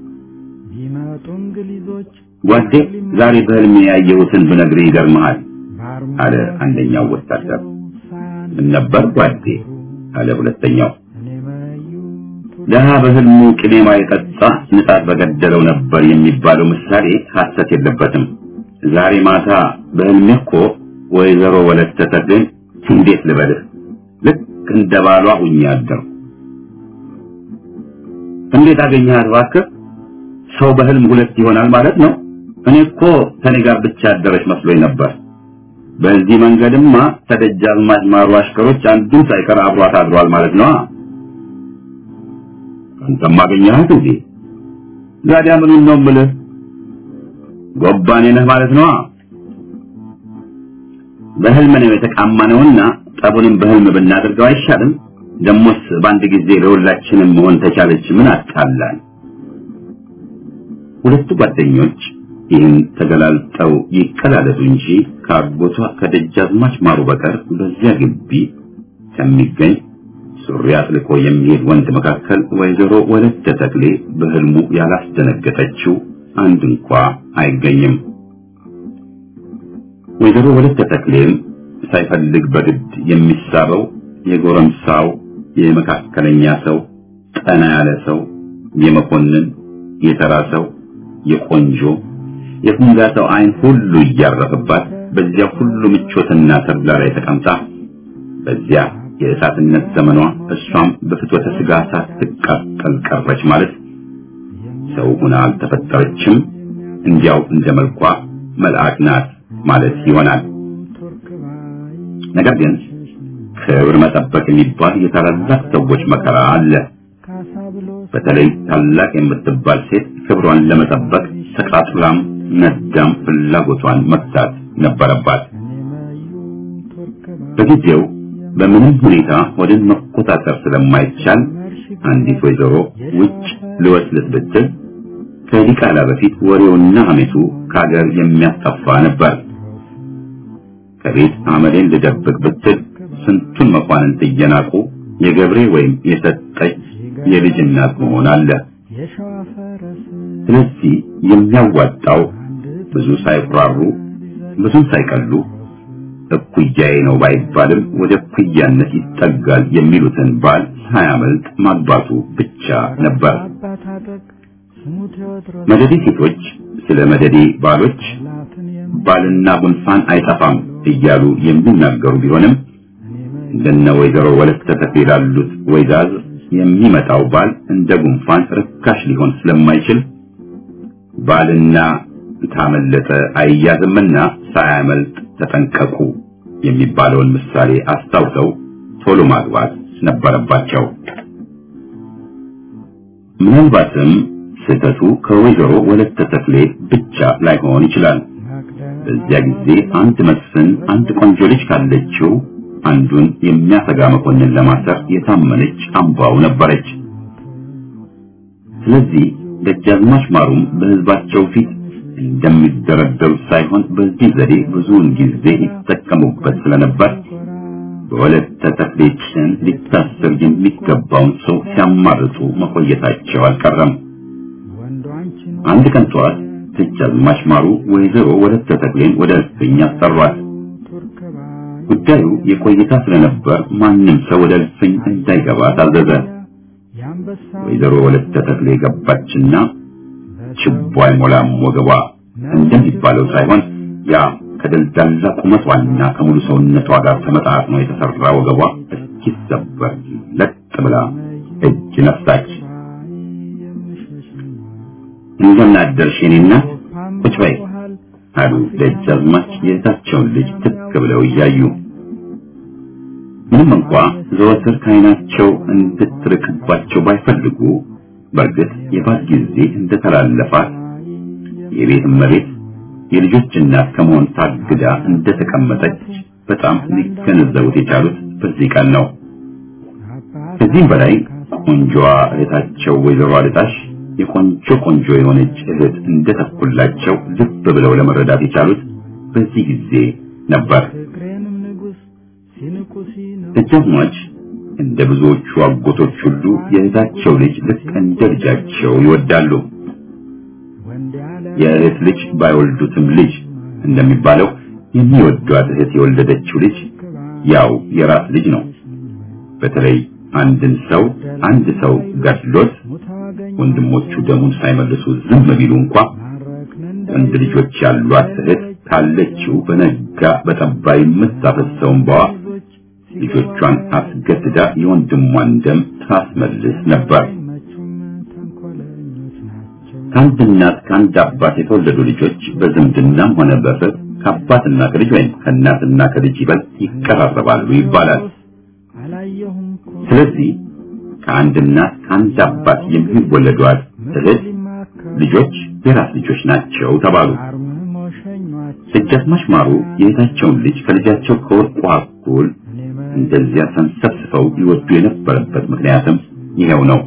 ጓዴ ዛሬ በህልሜ ያየሁትን ብነግርህ ይገርምሃል አለ አንደኛው ወታደር። ምን ነበር ጓዴ አለ ሁለተኛው። ለሃ በህልሙ ቅቤ ማይጠጣ ንጣት በገደለው ነበር የሚባለው ምሳሌ ሐሰት የለበትም። ዛሬ ማታ በህልሜ እኮ ወይዘሮ ወለተ ተክሌን እንዴት ልበልህ ልክ እንደባሏ ሁኜ አደርኩ። እንዴት አገኘሃት እባክህ? ሰው በህልም ሁለት ይሆናል ማለት ነው? እኔ እኮ ከኔ ጋር ብቻ አደረች መስሎኝ ነበር። በዚህ መንገድማ ተደጃዝማች ማሩ አሽከሮች አንዱን ሳይቀር አብሯት አድሯል ማለት ነው። አንተም አገኘሃት እንዴ? ዛዲያ ምኑን ነው የምልህ? ጎባኔ ነህ ማለት ነው። በህልም ነው የተቃማነውና ጠቡንም በህልም ብናደርገው አይሻልም? ደሞስ በአንድ ጊዜ ለሁላችንም መሆን ተቻለች ምን አጣላን? ሁለቱ ጓደኞች ይህን ተገላልጠው ይቀላለዱ እንጂ ከአጎቷ ከደጃዝማች ማሩ በቀር በዚያ ግቢ ከሚገኝ ሱሪ አጥልቆ የሚሄድ ወንድ መካከል ወይዘሮ ወለተ ተክሌ በህልሙ ያላስደነገጠችው አንድ እንኳ አይገኝም። ወይዘሮ ወለተ ተክሌም ሳይፈልግ በግድ የሚሳበው የጎረምሳው የመካከለኛ ሰው ጠና ያለ ሰው የመኮንን የተራ ሰው የቆንጆ የፉንጋ ሰው አይን ሁሉ እያረፈባት በዚያ ሁሉ ምቾትና ተድላ ላይ ተቀምጣ በዚያ የእሳትነት ዘመኗ እሷም በፍትወተ ስጋ ሳትቃጠል ቀረች ማለት ሰው ሆና አልተፈጠረችም፣ እንዲያው እንደ መልኳ መልአክ ናት ማለት ይሆናል። ነገር ግን ክብር መጠበቅ የሚባል የታላላቅ ሰዎች መከራ አለ። በተለይ ታላቅ የምትባል ሴት ክብሯን ለመጠበቅ ተቃጥላም ነዳም ፍላጎቷን መግታት ነበረባት። በጊዜው በምንም ሁኔታ ወደን መቆጣጠር ስለማይቻል አንዲት ወይዘሮ ውጭ ልወስልት ብትል ከዲቃላ በፊት ወሬውና ሐሜቱ ከሀገር የሚያስጠፋ ነበር። ከቤት አመሌን ልደብቅ ብትል ስንቱን መኳንንት እየናቁ የገብሬ ወይም የሰጠች የልጅ እናት መሆን አለ። ስለዚህ የሚያዋጣው ብዙ ሳይፈራሩ ብዙም ሳይቀሉ እኩያዬ ነው ባይባልም ወደ እኩያነት ይጠጋል የሚሉትን ባል ሳያመልጥ ማግባቱ ብቻ ነበር። መደዴ ሴቶች ስለ መደዴ ባሎች ባልና ጉንፋን አይጠፋም እያሉ የሚናገሩ ቢሆንም እንደነ ወይዘሮ ወለተ ተክሌ ላሉት ወይዛዝ የሚመጣው ባል እንደ ጉንፋን ርካሽ ሊሆን ስለማይችል ባልና ታመለጠ አይያዝምና ሳያመልጥ ተጠንቀቁ የሚባለውን ምሳሌ አስታውሰው ቶሎ ማግባት ነበረባቸው። ምናልባትም ስህተቱ ከወይዘሮ ወለተ ተክሌ ብቻ ላይሆን ይችላል። በዚያ ጊዜ አንድ መስፍን አንድ ቆንጆ ልጅ ካለችው አንዱን የሚያሰጋ መኮንን ለማሰር የታመነች አምባው ነበረች። ስለዚህ ደጃዝማች ማሩም በህዝባቸው ፊት እንደሚደረደሩ ሳይሆን በዚህ ዘዴ ብዙውን ጊዜ ይጠቀሙበት ስለነበር በወለተ ተክሌ ጭን ሊታሰር የሚገባውን ሰው ሲያማርጡ መቆየታቸው አልቀረም። አንድ ቀን ጠዋት ደጃዝማች ማሩ ወይዘሮ ወለተ ተክሌን ወደ እልፍኝ አስጠሯት። ጉዳዩ የቆይታ ስለነበር ማንም ሰው ወደ እልፍኝ እንዳይገባ ታዘዘ። ወይዘሮ ወለተ ተክሌ ገባችና ችቦ አይሞላም ወገቧ እንደሚባለው ሳይሆን ያ ከደልዳላ ቁመቷና ከሙሉ ሰውነቷ ጋር ተመጣጣኖ የተሰራ ወገቧ እስኪሰበር ለጥ ብላ እጅ ነሳች። እንደምን አደርሽ የኔ እናት? ቁጭ በይ አሉ ደጃዝማች የታቸውን ልጅ ትክ ብለው እያዩ። ምንም እንኳ ዘወትር ከዓይናቸው እንድትርቅባቸው ባይፈልጉ በእርግጥ የባት ጊዜ እንደተላለፋት የቤት እመቤት የልጆች እናት ከመሆን ታግዳ እንደተቀመጠች በጣም ሊገነዘቡት የቻሉት በዚህ ቀን ነው። ከዚህም በላይ ቆንጆዋ እህታቸው ወይዘሮ አልጣሽ የቆንጆ ቆንጆ የሆነች እህት እንደተኩላቸው ልብ ብለው ለመረዳት የቻሉት በዚህ ጊዜ ነበር። ደጃዝማች እንደ ብዙዎቹ አጎቶች ሁሉ የእህታቸው ልጅ ልክ እንደ ልጃቸው ይወዳሉ። የእህት ልጅ ባይወልዱትም ልጅ እንደሚባለው የሚወዷት እህት የወለደችው ልጅ ያው የራስ ልጅ ነው። በተለይ አንድን ሰው አንድ ሰው ገድሎት ወንድሞቹ ደሙን ሳይመልሱ ዝም ቢሉ እንኳ ወንድ ልጆች ያሏት እህት ካለችው በነጋ በጠባ የምታፈሰው እንባዋ ልጆቿን አስገድዳ የወንድሟን ደም ታስመልስ ነበር። ከአንድ እናት ከአንድ አባት የተወለዱ ልጆች በዝምድናም ሆነ በፍቅር ከአባትና ከልጅ ወይም ከእናትና ከልጅ ይበልጥ ይቀራረባሉ ይባላል። ስለዚህ ከአንድ እናት ከአንድ አባት የሚወለዷት እህት ልጆች የራስ ልጆች ናቸው ተባሉ። ደጃዝማች ማሩ የእህታቸውን ልጅ ከልጃቸው ከወርቁ እኩል እንደዚያ ተንሰፍስፈው ይወዱ የነበረበት ምክንያትም ይሄው ነው።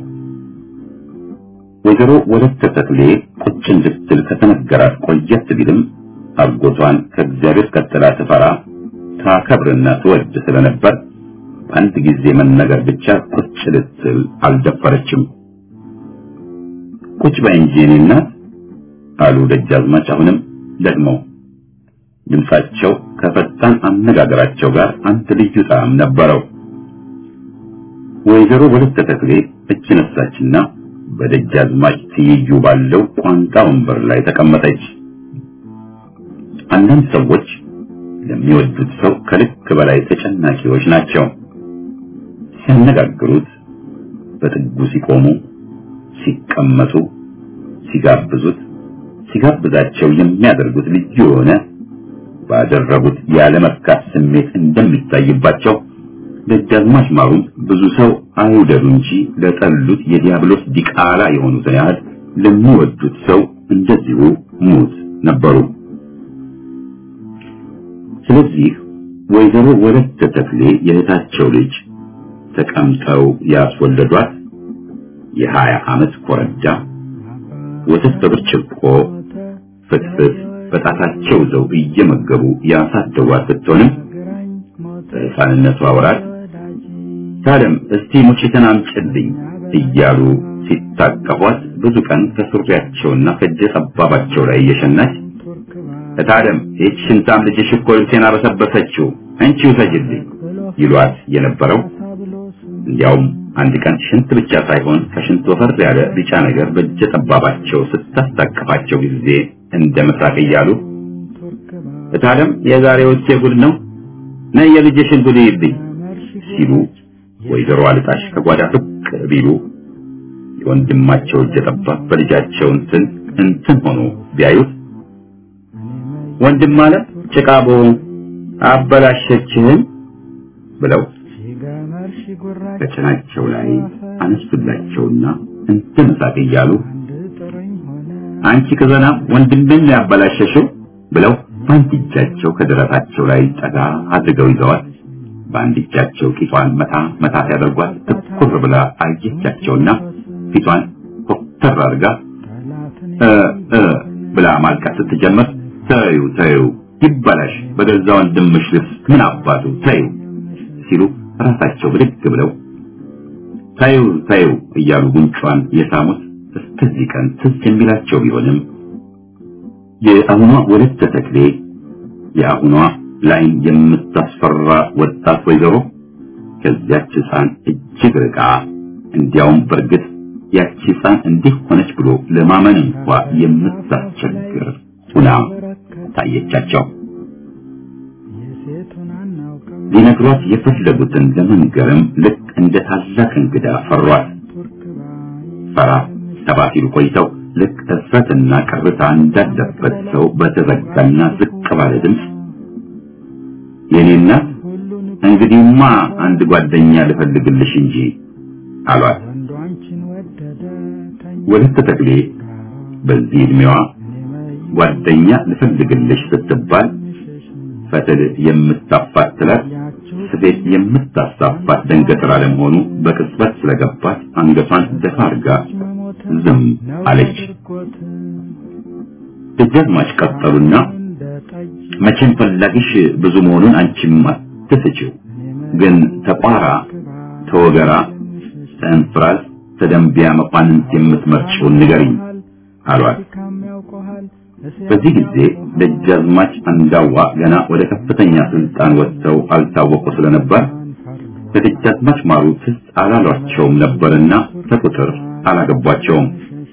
ወይዘሮ ወለተ ተክሌ ቁጭ እንድትል ከተነገራት ቆየት ቢልም አጎቷን ከእግዚአብሔር ቀጥላ ትፈራ ታከብርና ትወድ ስለነበር አንድ ጊዜ መነገር ብቻ ቁጭ ልትል አልደፈረችም። ቁጭ በይ እንጂ የኔ እናት አሉ ደጃዝማች አሁንም ደግመው። ድምጻቸው ከፈጣን አነጋገራቸው ጋር አንድ ልዩ ጣዕም ነበረው። ወይዘሮ ወለተ ተክሌ እጅ ነሳችና በደጃዝማች ትይዩ ባለው ቋንጣ ወንበር ላይ ተቀመጠች። አንዳንድ ሰዎች ለሚወዱት ሰው ከልክ በላይ ተጨናቂዎች ናቸው። ሲያነጋግሩት፣ በጥጉ ሲቆሙ፣ ሲቀመጡ፣ ሲጋብዙት፣ ሲጋብዛቸው የሚያደርጉት ልዩ የሆነ ባደረጉት ያለመርካት ስሜት እንደሚታይባቸው ደጃዝማች ማሩም ብዙ ሰው አይውደዱ እንጂ ለጠሉት የዲያብሎስ ዲቃላ የሆኑትን ያህል ለሚወዱት ሰው እንደዚሁ ሙት ነበሩ። ስለዚህ ወይዘሮ ወለተ ተክሌ የእህታቸው ልጅ ተቀምጠው ያስወለዷት የሀያ ዓመት ኮረዳ ወተት በብርጭቆ ፍትፍት በጣታቸው ዘው እየመገቡ ያሳደጓት ስትሆንም በሕፃንነቷ ወራት ታለም እስቲ ሙጭተን አምጪልኝ እያሉ ሲታቀፏት ብዙ ቀን ከሱሪያቸውና ከእጀ ጠባባቸው ላይ እየሸናች ታለም እቺ ሽንታም ልጅሽ እኮ ልብሴን አበሰበሰችው አንቺ ውሰጂልኝ ይሏት የነበረው እንዲያውም አንድ ቀን ሽንት ብቻ ሳይሆን ከሽንት ወፈር ያለ ቢጫ ነገር በእጀ ጠባባቸው ስታስታቀፋቸው ጊዜ እንደመሳቅ እያሉ ታለም የዛሬው ጉድ ነው ነይ የልጅሽን ጉድ ይብኝ ሲሉ ወይዘሮ አልጣሽ ከጓዳ ፍቅ ቢሉ የወንድማቸው እጀ ጠባብ በልጃቸው እንትን እንትን ሆኖ ቢያዩት ወንድም ማለት ጭቃቦ አበላሸችህን ብለው ከጭናቸው ላይ አነሱላቸውና እንትን ሳቅ እያሉ አንቺ ከዘና ወንድምን ያበላሸሽው ብለው በአንድ እጃቸው ከደረታቸው ላይ ጠጋ አድርገው ይዘዋት በአንድ እጃቸው ቂጧን መታ መታ ያደርጓት ትኩር ብላ አየቻቸውና ፊቷን ኮስተር አድርጋ እ እ ብላ ማልቀስ ስትጀምር ታዩ ታዩ ይባላሽ በገዛ ወንድምሽ ልብስ ምን አባቱ ታዩ ሲሉ ራሳቸው ብድግ ብለው ታዩ ታዩ እያሉ ጉንጯን የሳሙት እስከዚህ ቀን ትዝ የሚላቸው ቢሆንም የአሁኗ ወለተ ተክሌ የአሁኗ ላይን የምታስፈራ ወጣት ወይዘሮ ከዚያች ሕፃን እጅግ ርቃ እንዲያውም በርግጥ ያቺ ሕፃን እንዲህ ሆነች ብሎ ለማመን እንኳን የምታስቸግር ሁና ታየቻቸው። ሊነግሯት የፈለጉትን ለመንገርም ልክ እንደ ታላቅ እንግዳ ፈሯት። ፈራ ተባ ሲሉ ቆይተው ልክ እፍረትና ቅርታ እንዳለበት ሰው በተዘጋና ዝቅ ባለ ድምፅ የኔ እናት እንግዲህማ አንድ ጓደኛ ልፈልግልሽ እንጂ አሏት። ወለተ ተክሌ በዚህ ዕድሜዋ ጓደኛ ልፈልግልሽ ስትባል ፈትል የምታፋትላት ስፌት የምታሳፋት ደንገጥራ ለመሆኑ በቅጽበት ስለገባት አንገቷን ደፋ አድርጋ ዝም አለች። ደጃዝማች ቀጠሉና መቼም ፈላጊሽ ብዙ መሆኑን አንቺም አትስጪው፣ ግን ተቋራ ተወገራ ተንፍራዝ ተደንቢያ መኳንንት የምትመርጪውን ንገሪኝ አሏት። በዚህ ጊዜ ደጃዝማች አንዳዋ ገና ወደ ከፍተኛ ስልጣን ወጥተው አልታወቁ ስለነበር ለደጃዝማች ማሩ ትዝ አላሏቸውም ነበርና ከቁጥር አላገቧቸውም።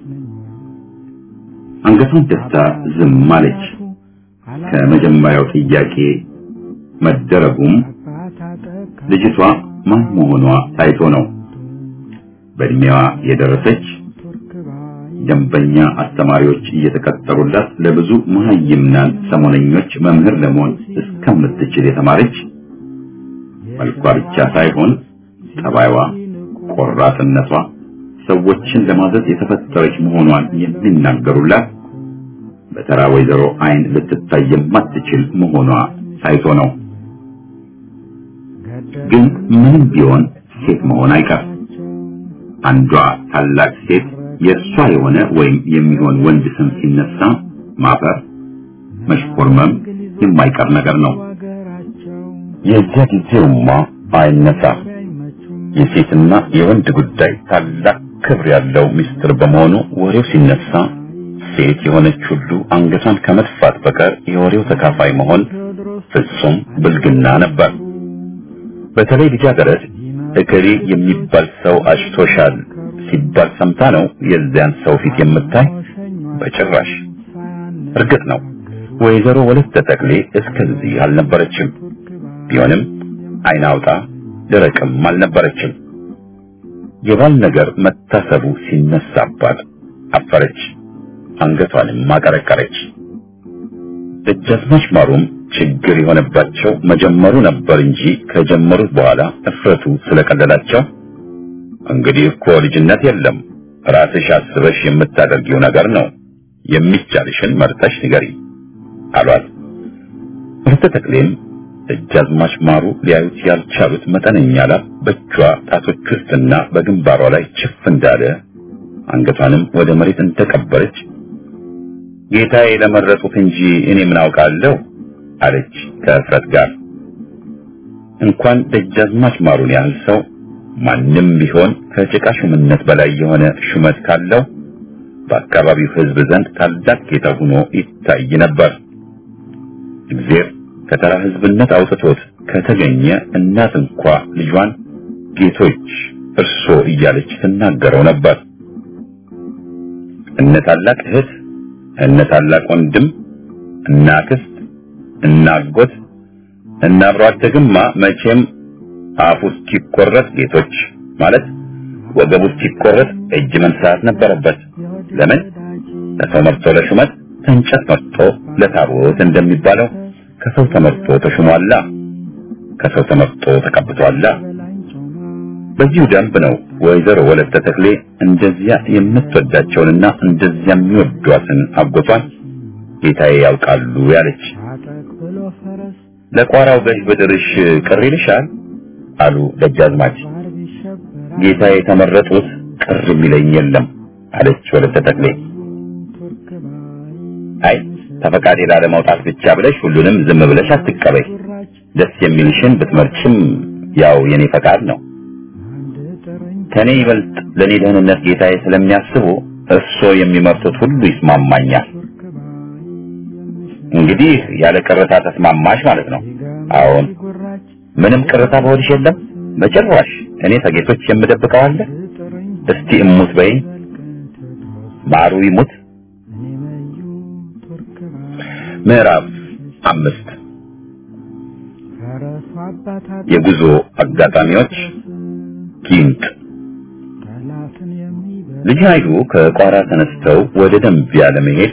አንገቷን ደፍታ ዝም አለች። ከመጀመሪያው ጥያቄ መደረጉም ልጅቷ ማን መሆኗ ታይቶ ነው። በእድሜዋ የደረሰች ደንበኛ አስተማሪዎች እየተቀጠሩላት ለብዙ መሀይምናን ሰሞነኞች መምህር ለመሆን እስከምትችል የተማረች መልኳ ብቻ ሳይሆን ጠባይዋ፣ ቆራጥነቷ ሰዎችን ለማዘዝ የተፈጠረች መሆኗን የሚናገሩላት በተራ ወይዘሮ አይን ልትታይ የማትችል መሆኗ ታይቶ ነው። ግን ምንም ቢሆን ሴት መሆን አይቀር። አንዷ ታላቅ ሴት የእሷ የሆነ ወይም የሚሆን ወንድ ስም ሲነሳ ማፈር መሽኮርመም የማይቀር ነገር ነው። የዚያ ጊዜውማ አይነሳ የሴትና የወንድ ጉዳይ ታላቅ ክብር ያለው ሚስጥር በመሆኑ ወሬው ሲነሳ ሴት የሆነች ሁሉ አንገቷን ከመድፋት በቀር የወሬው ተካፋይ መሆን ፍጹም ብልግና ነበር። በተለይ ልጃገረድ እከሌ የሚባል ሰው አጭቶሻል ሲባል ሰምታ ነው የዚያን ሰው ፊት የምታይ? በጭራሽ። እርግጥ ነው ወይዘሮ ወለተ ተክሌ እስከዚህ አልነበረችም። ቢሆንም አይን አውጣ ደረቅም አልነበረችም። የባል ነገር መታሰቡ ሲነሳባት አፈረች፣ አንገቷንም ማቀረቀረች። ደጃዝማች ማሩም ችግር የሆነባቸው መጀመሩ ነበር እንጂ ከጀመሩት በኋላ እፍረቱ ስለቀለላቸው እንግዲህ እኮ ልጅነት የለም፣ ራስሽ አስበሽ የምታደርጊው ነገር ነው፣ የሚቻልሽን መርጠሽ ንገሪ አሏት። ወለተ ተክሌም ደጃዝማች ማሩ ሊያዩት ያልቻሉት መጠነኛ ላብ በእጇ ጣቶች ውስጥና በግንባሯ ላይ ችፍ እንዳለ አንገቷንም ወደ መሬት እንደቀበረች ጌታዬ ለመረጡት እንጂ እኔ ምን አውቃለሁ አለች ከእፍረት ጋር። እንኳን ደጃዝማች ማሩን ያህል ሰው ማንም ቢሆን ከጭቃ ሹምነት በላይ የሆነ ሹመት ካለው በአካባቢው ሕዝብ ዘንድ ታላቅ ጌታ ሆኖ ይታይ ነበር። እግዚአብሔር ከተራ ሕዝብነት አውጥቶት ከተገኘ እናት እንኳ ልጇን ጌቶች እርሶ እያለች ትናገረው ነበር። እነ ታላቅ እህት፣ እነ ታላቅ ወንድም፣ እና አክስት፣ እና አጎት፣ እና አብሮ አደግማ መቼም አፉ እስኪቆረጥ ጌቶች ማለት ወገቡ እስኪቆረጥ እጅ መንሳት ነበረበት። ለምን? ለሰው መርጦ ለሹመት ተንጨት መርጦ ለታቦት እንደሚባለው ከሰው ተመርጦ ተሹሟላ፣ ከሰው ተመርጦ ተቀብቷላ። በዚሁ ደንብ ነው ወይዘሮ ወለተ ተክሌ እንደዚያ የምትወዳቸውንና እንደዚያ የሚወዷትን አጎቷን ጌታዬ ያውቃሉ ያለች። ለቋራው ገዥ በድርሽ ቅር ይልሻል አሉ ደጃዝማች። ጌታዬ የተመረጡት ቅር የሚለኝ የለም አለች ወለተ ተክሌ። አይ ተፈቃዴ ላለመውጣት ብቻ ብለሽ ሁሉንም ዝም ብለሽ አትቀበይ። ደስ የሚልሽን ብትመርጭም ያው የኔ ፈቃድ ነው። ከኔ ይበልጥ ለኔ ደህንነት ጌታዬ ስለሚያስቡ እርሶ የሚመርጡት ሁሉ ይስማማኛል። እንግዲህ ያለ ቅርታ ተስማማሽ ማለት ነው? አዎን። ምንም ቅርታ በሆድሽ የለም? በጭራሽ። እኔ ተጌቶች የምደብቀው አለ? እስቲ እሙት በይ። ማሩ ይሙት። ምዕራፍ አምስት የጉዞ አጋጣሚዎች ጊንጥ። ልጅ ኃይሉ ከቋራ ተነስተው ወደ ደንቢያ ለመሄድ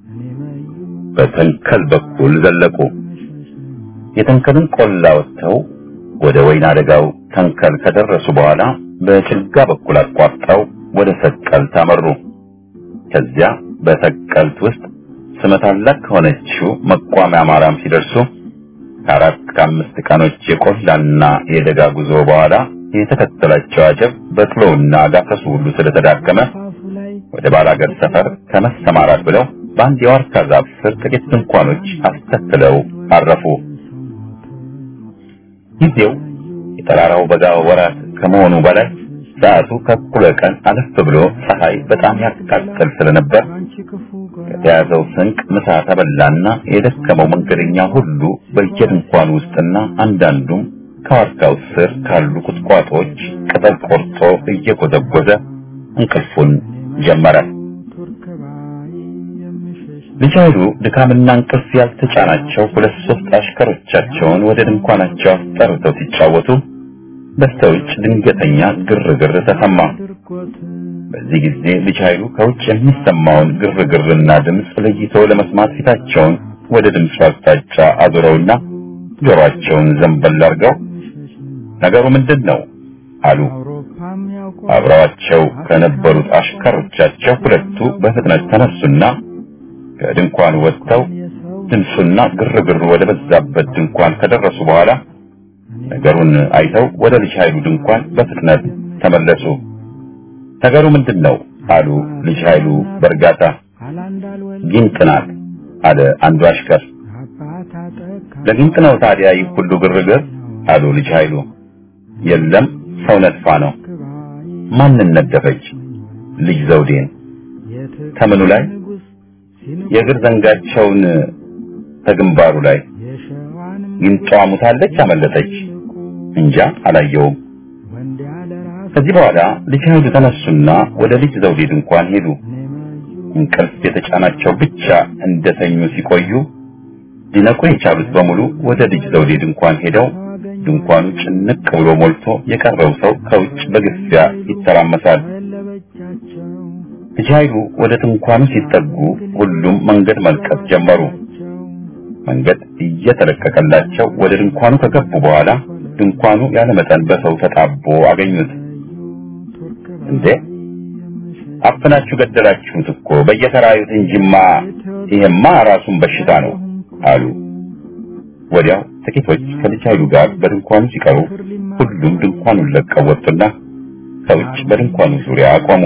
በተንከል በኩል ዘለቁ። የተንከልን ቆላ ወጥተው ወደ ወይና አደጋው ተንከል ከደረሱ በኋላ በጭልጋ በኩል አቋርጠው ወደ ሰቀል ታመሩ። ከዚያ በሰቀልት ውስጥ ስመታላክ ከሆነችው መቋሚያ ማራም ሲደርሱ ከአራት ከአምስት ቀኖች የቆላና የደጋ ጉዞ በኋላ የተከተላቸው አጀብ በቅሎውና ዳከሱ ሁሉ ስለተዳከመ ወደ ባላገር ሰፈር ከመሰማራት ብለው በአንድ የዋርካ ዛፍ ስር ጥቂት ድንኳኖች አስተክለው አረፉ። ጊዜው የጠራራው በጋ ወራት ከመሆኑ በላይ ሰዓቱ ከእኩለ ቀን አለፍ ብሎ ፀሐይ በጣም ያቃጥል ስለነበር ከተያዘው ስንቅ ምሳ ተበላና የደከመው መንገደኛ ሁሉ በየድንኳኑ ውስጥና አንዳንዱም ከዋርካው ስር ካሉ ቁጥቋጦዎች ቅጠል ቆርጦ እየጎዘጎዘ እንቅልፉን ጀመረ። ልጅ ኃይሉ ድካምና እንቅልፍ ያልተጫናቸው ሁለት ሶስት አሽከሮቻቸውን ወደ ድንኳናቸው አስጠርተው ሲጫወቱ በስተውጭ ድንገተኛ ግርግር ተሰማ። በዚህ ጊዜ ልጅ ኃይሉ ከውጭ የሚሰማውን ግርግርና ድምፅ ለይቶ ለመስማት ፊታቸውን ወደ ድምፁ አቅጣጫ አዙረውና ጆሮአቸውን ዘንበል አድርገው ነገሩ ምንድን ነው አሉ። አብረዋቸው ከነበሩት አሽከሮቻቸው ሁለቱ በፍጥነት ተነሱና ከድንኳን ወጥተው ድምፁና ግርግሩ ወደ በዛበት ድንኳን ከደረሱ በኋላ ነገሩን አይተው ወደ ልጅ ኃይሉ ድንኳን በፍጥነት ተመለሱ። ነገሩ ምንድን ነው አሉ ልጅ ኃይሉ በእርጋታ። ጊንጥ ናት አለ አንዱ አሽከር። ለጊንጥ ነው ታዲያ ይህ ሁሉ ግርግር አሉ ልጅ ኃይሉ። የለም ሰው ነድፋ ነው? ማንን ነደፈች? ልጅ ዘውዴን። ከምኑ ላይ? የእግር ዘንጋቸውን ተግንባሩ ላይ። ይንጧሙታለች አመለጠች? እንጃ አላየውም። ከዚህ በኋላ ልጅ ኃይሉ ተነሱና ወደ ልጅ ዘውዴ ድንኳን ሄዱ። እንቅልፍ የተጫናቸው ብቻ እንደተኙ ሲቆዩ ሊነቁ የቻሉት በሙሉ ወደ ልጅ ዘውዴ ድንኳን ሄደው ድንኳኑ ጭንቅ ብሎ ሞልቶ የቀረው ሰው ከውጭ በግፊያ ይተራመሳል። ልጅ ኃይሉ ወደ ድንኳኑ ሲጠጉ ሁሉም መንገድ መልቀቅ ጀመሩ። መንገድ እየተለቀቀላቸው ወደ ድንኳኑ ከገቡ በኋላ ድንኳኑ ያለ መጠን በሰው ተጣቦ አገኙት። እንዴ አፍናችሁ ገደላችሁት እኮ በየተራዩት እንጂማ ይሄማ ራሱን በሽታ ነው አሉ። ወዲያው ጥቂቶች ከልጅ ኃይሉ ጋር በድንኳኑ ሲቀሩ ሁሉም ድንኳኑን ለቀው ወጡና ከውጭ በድንኳኑ ዙሪያ ቆሙ።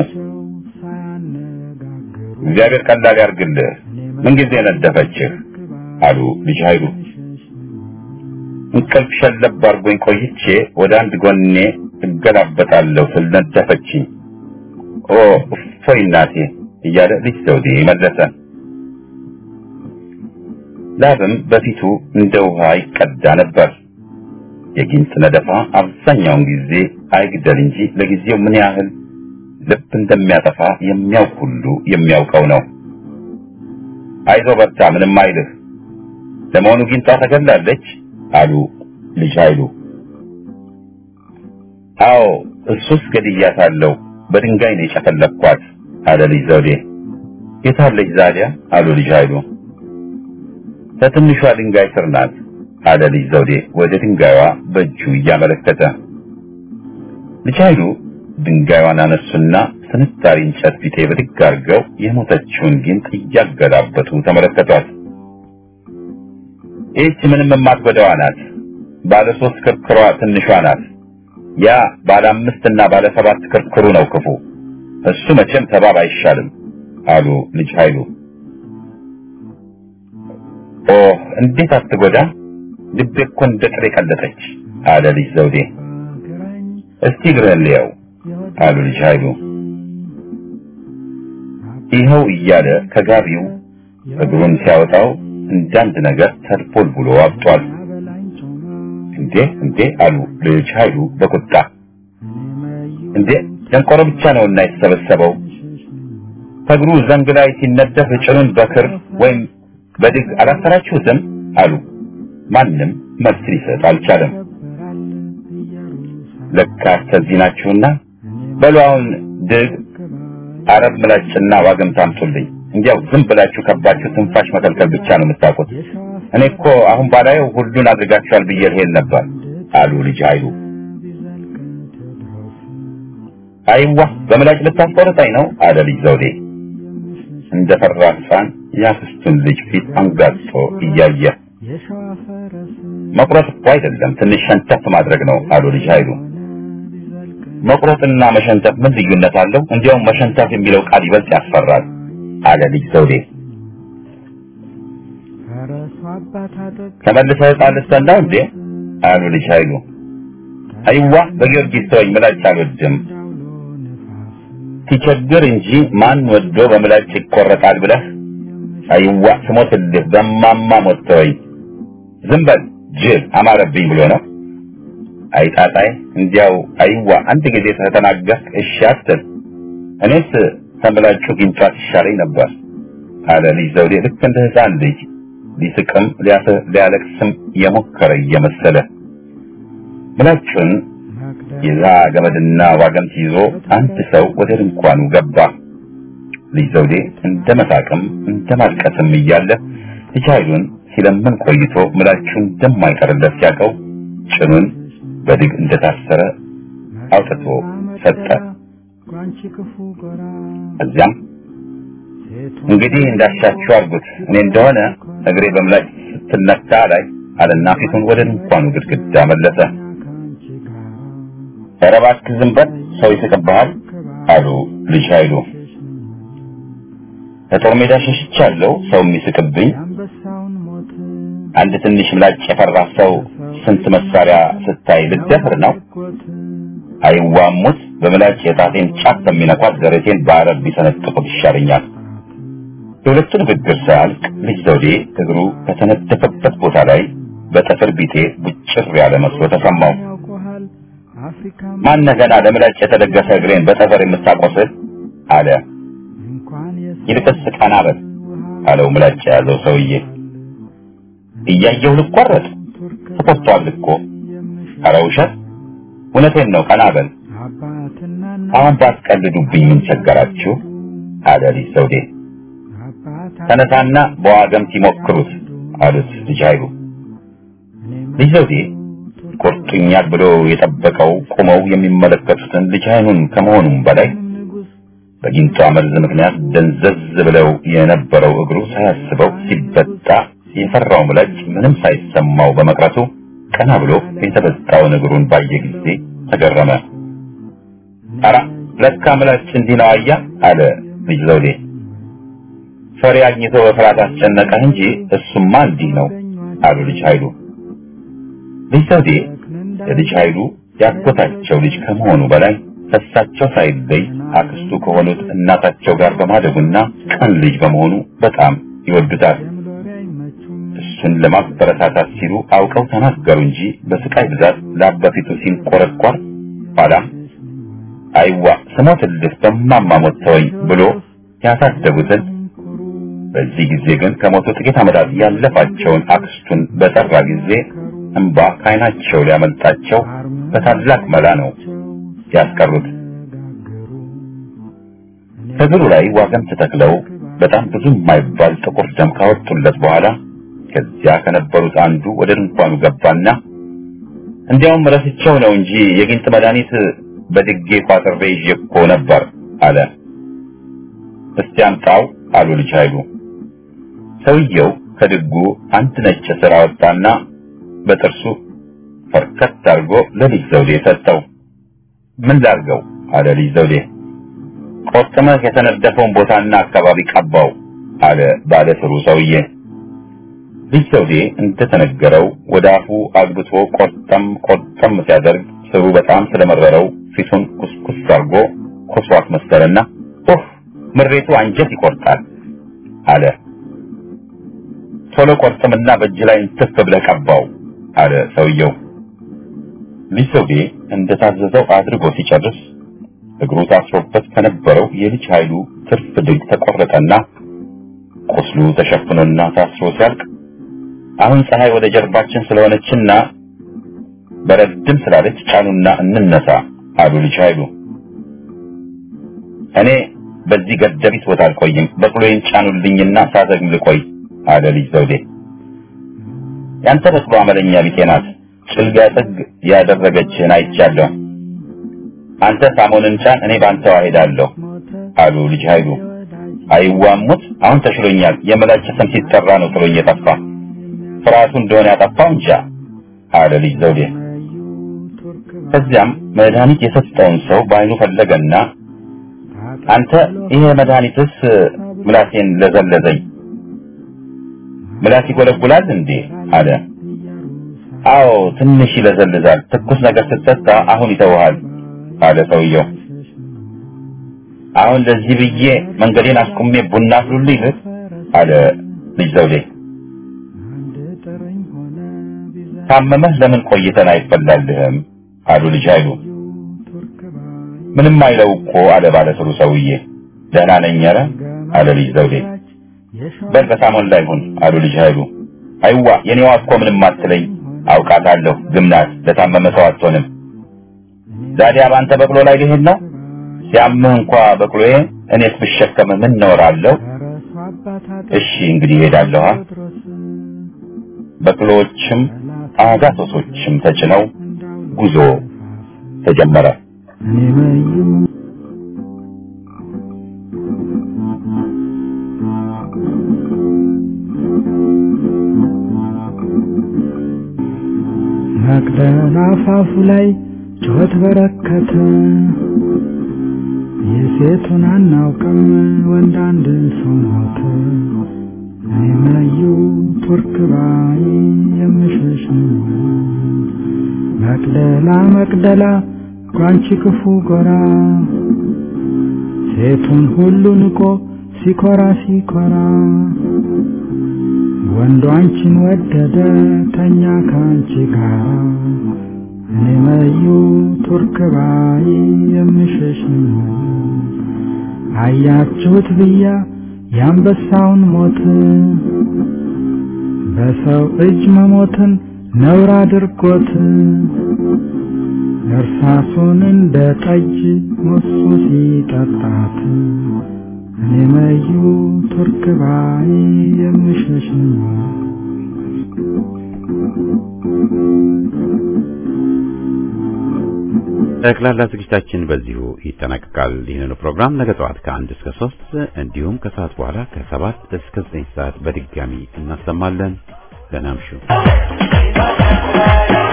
እግዚአብሔር ቀላል ያርግልህ፣ ምን ጊዜ ነደፈችህ አሉ ልጅ ኃይሉ። እንቅልፍ ሸለብ አርጎኝ ቆይቼ ወደ አንድ ጎኔ እገላበጣለሁ ስል ነደፈችኝ። ኦ እፎይ እናቴ እያለ ልጅ ዘውዴ መለሰ። ላብም በፊቱ እንደ ውሃ ይቀዳ ነበር። የጊንጥ ነደፋ አብዛኛውን ጊዜ አይግደል እንጂ ለጊዜው ምን ያህል ልብ እንደሚያጠፋ የሚያውቅ ሁሉ የሚያውቀው ነው። አይዞ በርታ፣ ምንም አይልህ። ለመሆኑ ጊንጧ ተገላለች አሉ ልጅ ኃይሉ። አዎ እሱስ ገድያታለሁ፣ በድንጋይ ነው የጨፈለኳት አለ ልጅ ዘውዴ። የታለች ዛዲያ አሉ ልጅ ኃይሉ። በትንሿ ድንጋይ ስር ናት አለ ልጅ ዘውዴ ወደ ድንጋይዋ በእጁ እያመለከተ። ልጅ ኃይሉ ድንጋይዋን አነሱና ስንጣሪ እንጨት ፊቴ በድግ አድርገው የሞተችውን ጊንጥ እያገላበጡ ተመለከቷት። ይህች ምንም የማትጎዳዋ ናት፣ ባለ ሶስት ክርክሯ ትንሿ ናት። ያ ባለ አምስት እና ባለ ሰባት ክርክሩ ነው ክፉ፣ እሱ መቼም ተባብ አይሻልም አሉ ልጅ ኃይሉ። ኦ እንዴት አትጎዳ፣ ልቤ እኮ እንደ ጥሬ ቀለጠች አለ ልጅ ዘውዴ። እስቲ ግረን ልየው አሉ ልጅ ኃይሉ። ይኸው እያለ ከጋቢው እግሩን ሲያወጣው እንዳንድ ነገር ተልፎል ብሎ አብጧል። እንዴ እንዴ አሉ ልጅ ኃይሉ በቁጣ። እንዴ ደንቆሮ ብቻ ነውና የተሰበሰበው፣ ከእግሩ ዘንግ ላይ ሲነደፍ ጭኑን በክር ወይም በድግ አላሰራችሁትም አሉ። ማንም መልስ ሊሰጥ አልቻለም። ለካ ከዚህ ናችሁና በሉ አሁን ድግ አረብ ምላጭና ዋግም ታምጡልኝ። እንዲያው ዝም ብላችሁ ከባችሁ ትንፋሽ መከልከል ብቻ ነው የምታውቁት። እኔ እኮ አሁን ባላየው ሁሉን አድርጋችኋል ብዬ ልሄድ ነበር አሉ ልጅ ኃይሉ። አይዋ በምላጭ ልታስቆርጠኝ ነው አለ ልጅ ዘውዴ እንደፈራ ሕፃን ያክስቱን ልጅ ፊት አንጋጦ እያየ። መቁረጥ እኮ አይደለም ትንሽ ሸንተፍ ማድረግ ነው አሉ ልጅ ኃይሉ። መቁረጥና መሸንተፍ ምን ልዩነት አለው? እንዲያውም መሸንተፍ የሚለው ቃል ይበልጥ ያስፈራል አለ ልጅ ዘውዴ። ተመልሰህ ጣልስተናው እንዴ አሉ ልጅ ኃይሉ። አይዋ በጊዮርጊስ ተወኝ፣ ምላጭ አልወድም። ሲቸግር እንጂ ማን ወዶ በምላጭ ይቆረጣል ብለህ? አይዋ ስሞትልህ በማማ ሞት ተወኝ። ዝም በል ጅል አማረብኝ ብሎ ነው። አይጣጣይ እንዲያው አይዋ አንድ ጊዜ ተተናገርክ እሺ አትል። እኔስ ተምላጩ ጊንጧ ይሻለኝ ነበር አለ ልጅ ዘውዴ ልክ እንደ ሕፃን ልጅ ሊስቅም ሊያለቅስም የሞከረ እየመሰለ። ምላጩን ይዛ ገመድና ዋገምት ይዞ አንድ ሰው ወደ ድንኳኑ ገባ። ልጅ ዘውዴ እንደ መሳቅም እንደ ማልቀስም እያለ ልጅ ኃይሉን ሲለምን ቆይቶ ምላጩን እንደማይቀርለት ሲያውቀው ጭኑን በድግ እንደታሰረ አውጥቶ ሰጠ። እዚያም እንግዲህ እንዳሻችሁ አርጉት፣ እኔ እንደሆነ እግሬ በምላጭ ስትነካ ላይ አለና ፊቱን ወደ ድንኳኑ ግድግዳ መለሰ። ኧረ እባክህ ዝም በል ሰው ይስቅብሃል አሉ ልጅ ኃይሉ። ከጦር ሜዳ ሸሽቻለሁ ሰው የሚስቅብኝ፣ አንድ ትንሽ ምላጭ የፈራ ሰው ስንት መሳሪያ ስታይ ልደፍር ነው አይዋሙት በመላጭ የጣቴን ጫፍ ከሚነኳት ደረቴን በአረብ ቢሰነጥቁት ይሻለኛል። የሁለቱ ንግግር ሳያልቅ ልጅ ዘውዴ እግሩ ከተነደፈበት ቦታ ላይ በጠፍር ቢጤ ብጭር ያለ መስሎ ተሰማው። ማነህ ገና ለመላጭ የተደገፈ እግሬን በጠፍር የምታቆስል አለ። ይልቅስ ቀና በል አለው ምላጭ የያዘው ሰውዬ። እያየሁ ልቆረጥ ተቆጥቷል እኮ። ኧረ ውሸት፣ እውነቴን ነው፣ ቀና በል። አሁን ባትቀልዱብኝ ምን ቸገራችሁ አለ ልጅ ዘውዴ። ተነሳና በዋገምት ይሞክሩት አሉት ልጅ ኃይሉ። ልጅ ዘውዴ ቆርጡኛል ብሎ የጠበቀው ቆመው የሚመለከቱትን ልጅ ኃይሉን ከመሆኑም በላይ በጊንጧ መርዝ ምክንያት ደንዘዝ ብለው የነበረው እግሩ ሳያስበው ሲበጣ የፈራው ምላጭ ምንም ሳይሰማው በመቅረቱ ቀና ብሎ የተበጣውን እግሩን ባየ ጊዜ ተገረመ። አራ ለካ ምላጭ እንዲህ ነው አያ አለ ልጅ ዘውዴ። ፈሪ አግኝቶ በፍርሃት አስጨነቀህ እንጂ እሱማ እንዲህ ነው አሉ ልጅ ኃይሉ። ልጅ ዘውዴ ልጅ ኃይሉ ያጎታቸው ልጅ ከመሆኑ በላይ ከሳቸው ሳይለይ አክስቱ ከሆኑት እናታቸው ጋር በማደጉና ቀን ልጅ በመሆኑ በጣም ይወዱታል። እሱን ለማበረታታት ሲሉ አውቀው ተናገሩ እንጂ በስቃይ ብዛት ላበፊቱ ሲንቆረቆር ኋላም አይዋ ስሞትልህ በማማ ሞት ተወኝ ብሎ ያሳደጉትን በዚህ ጊዜ ግን ከሞቱ ጥቂት ዓመታት ያለፋቸውን አክስቱን በጠራ ጊዜ እንባ ከዓይናቸው ሊያመልጣቸው በታላቅ መላ ነው ያስቀሩት። ከእግሩ ላይ ዋገምት ተክለው በጣም ብዙ የማይባል ጥቁር ደም ካወጡለት በኋላ ከዚያ ከነበሩት አንዱ ወደ ድንኳኑ ገባና እንዲያውም ረስቸው ነው እንጂ የጊንጥ መድኃኒት በድጌ ቋጥሬ ይዤ እኮ ነበር አለ። እስቲ አምጣው አሉ ልጅ ኃይሉ። ሰውየው ከድጉ አንድ ነጭ ስራ አወጣና በጥርሱ ፈርከት አድርጎ ለልጅ ዘውዴ ሰጠው። ምን ላድርገው አለ ልጅ ዘውዴ። ቆርጥመህ የተነደፈውን ቦታና አካባቢ ቀባው አለ ባለ ስሩ ሰውዬ። ልጅ ዘውዴ እንደተነገረው ወደ አፉ አግብቶ ቆርጠም ቆርጠም ሲያደርግ ስሩ በጣም ስለመረረው ፊቱን ኩስኩስ አድርጎ ኮስዋት መሰለና ኡፍ ምሬቱ አንጀት ይቆርጣል አለ። ቶሎ ቆርጥምና በእጅ ላይ እንትፍ ብለህ ቀባው አለ ሰውየው። ልጅ ዘውዴ እንደታዘዘው አድርጎ ሲጨርስ እግሩ ታስሮበት ከነበረው የልጅ ኃይሉ ትርፍ ድግ ተቆረጠና ቁስሉ ተሸፍኖና ታስሮ ሲያልቅ አሁን ፀሐይ ወደ ጀርባችን ስለሆነችና በረድም ስላለች ጫኑና እንነሳ አሉ ልጅ ኃይሉ። እኔ በዚህ ገደቢት ቦታ አልቆይም፣ በቅሎዬን ጫኑልኝና ሳዘግም ልቆይ አለ ልጅ ዘውዴ። ያንተ በቅሎ አመለኛ ቢጤ ናት፣ ጭልጋ ጥግ ያደረገችህን አይቻለሁ። አንተ ሳሞንን ጫን፣ እኔ ባንተ እሄዳለሁ አሉ ልጅ ኃይሉ። አይዋሙት አሁን ተሽሎኛል፣ የመላጭ ስም ሲጠራ ነው ጥሎኝ የጠፋ፣ ፍርሃቱ እንደሆነ ያጠፋው እንጃ አለ ልጅ ዘውዴ። ከዚያም መድኃኒት የሰጠውን ሰው በዓይኑ ፈለገና አንተ ይሄ መድኃኒትስ ምላሴን ለዘለዘኝ፣ ምላስ ይጎለጉላል እንዴ አለ። አዎ ትንሽ ይለዘልዛል፣ ትኩስ ነገር ስትጠጣ አሁን ይተውሃል አለ ሰውየው። አሁን ለዚህ ብዬ መንገዴን አስቆሜ ቡና አፍሉልኝ አለ ልጅ ዘውዴ። ታመመህ ለምን ቆይተን አይፈላልህም አሉ ልጅ ኃይሉ። ምንም አይለው እኮ አለ ባለ ስሩ ሰውዬ። ደህና ነኝ ኧረ አለ ልጅ ዘውዴ። በል በሳሞን ላይ ሁን አሉ ልጅ ኃይሉ። አይዋ የኔዋ እኮ ምንም አትለኝ፣ አውቃታለሁ፣ ግምናት ለታመመ ሰው አትሆንም። ዛዲያ ባንተ በቅሎ ላይ ልሄድ ነው? ሲያምህ እንኳ በቅሎዬ እኔስ ብሸከምህ ምን እኖራለሁ? እሺ እንግዲህ እሄዳለሁ። በቅሎዎችም አጋቶሶችም ተጭነው ጉዞ ተጀመረ። መቅደላ አፋፉ ላይ ጩኸት በረከተ፣ የሴቱን አናውቅም ወንድ አንድ ሰው ሞተ። እኔመዩ ቱርክ ባይ የምሸሽ መቅደላ መቅደላ ጓንቺ ክፉ ጎራ ሴቱን ሁሉ ንቆ ሲኮራ ሲኮራ ወንዱ አንቺን ወደደ ተኛ ካንቺ ጋር እኔ መዩ ቱርክ ባይ የምሸሽ አያችሁት ብያ ያንበሳውን ሞት በሰው እጅ መሞትን ነውር አድርጎት እርሳሱን እንደ ጠጅ ሙሱ ሲጠጣት እኔ መዩ ቱርክ ባይ የምሸሽ ጠቅላላ ዝግጅታችን በዚሁ ይጠናቀቃል። ይህንን ፕሮግራም ነገ ጠዋት ከአንድ እስከ ሶስት እንዲሁም ከሰዓት በኋላ ከሰባት እስከ ዘጠኝ ሰዓት በድጋሚ እናሰማለን። ደህና እምሹ።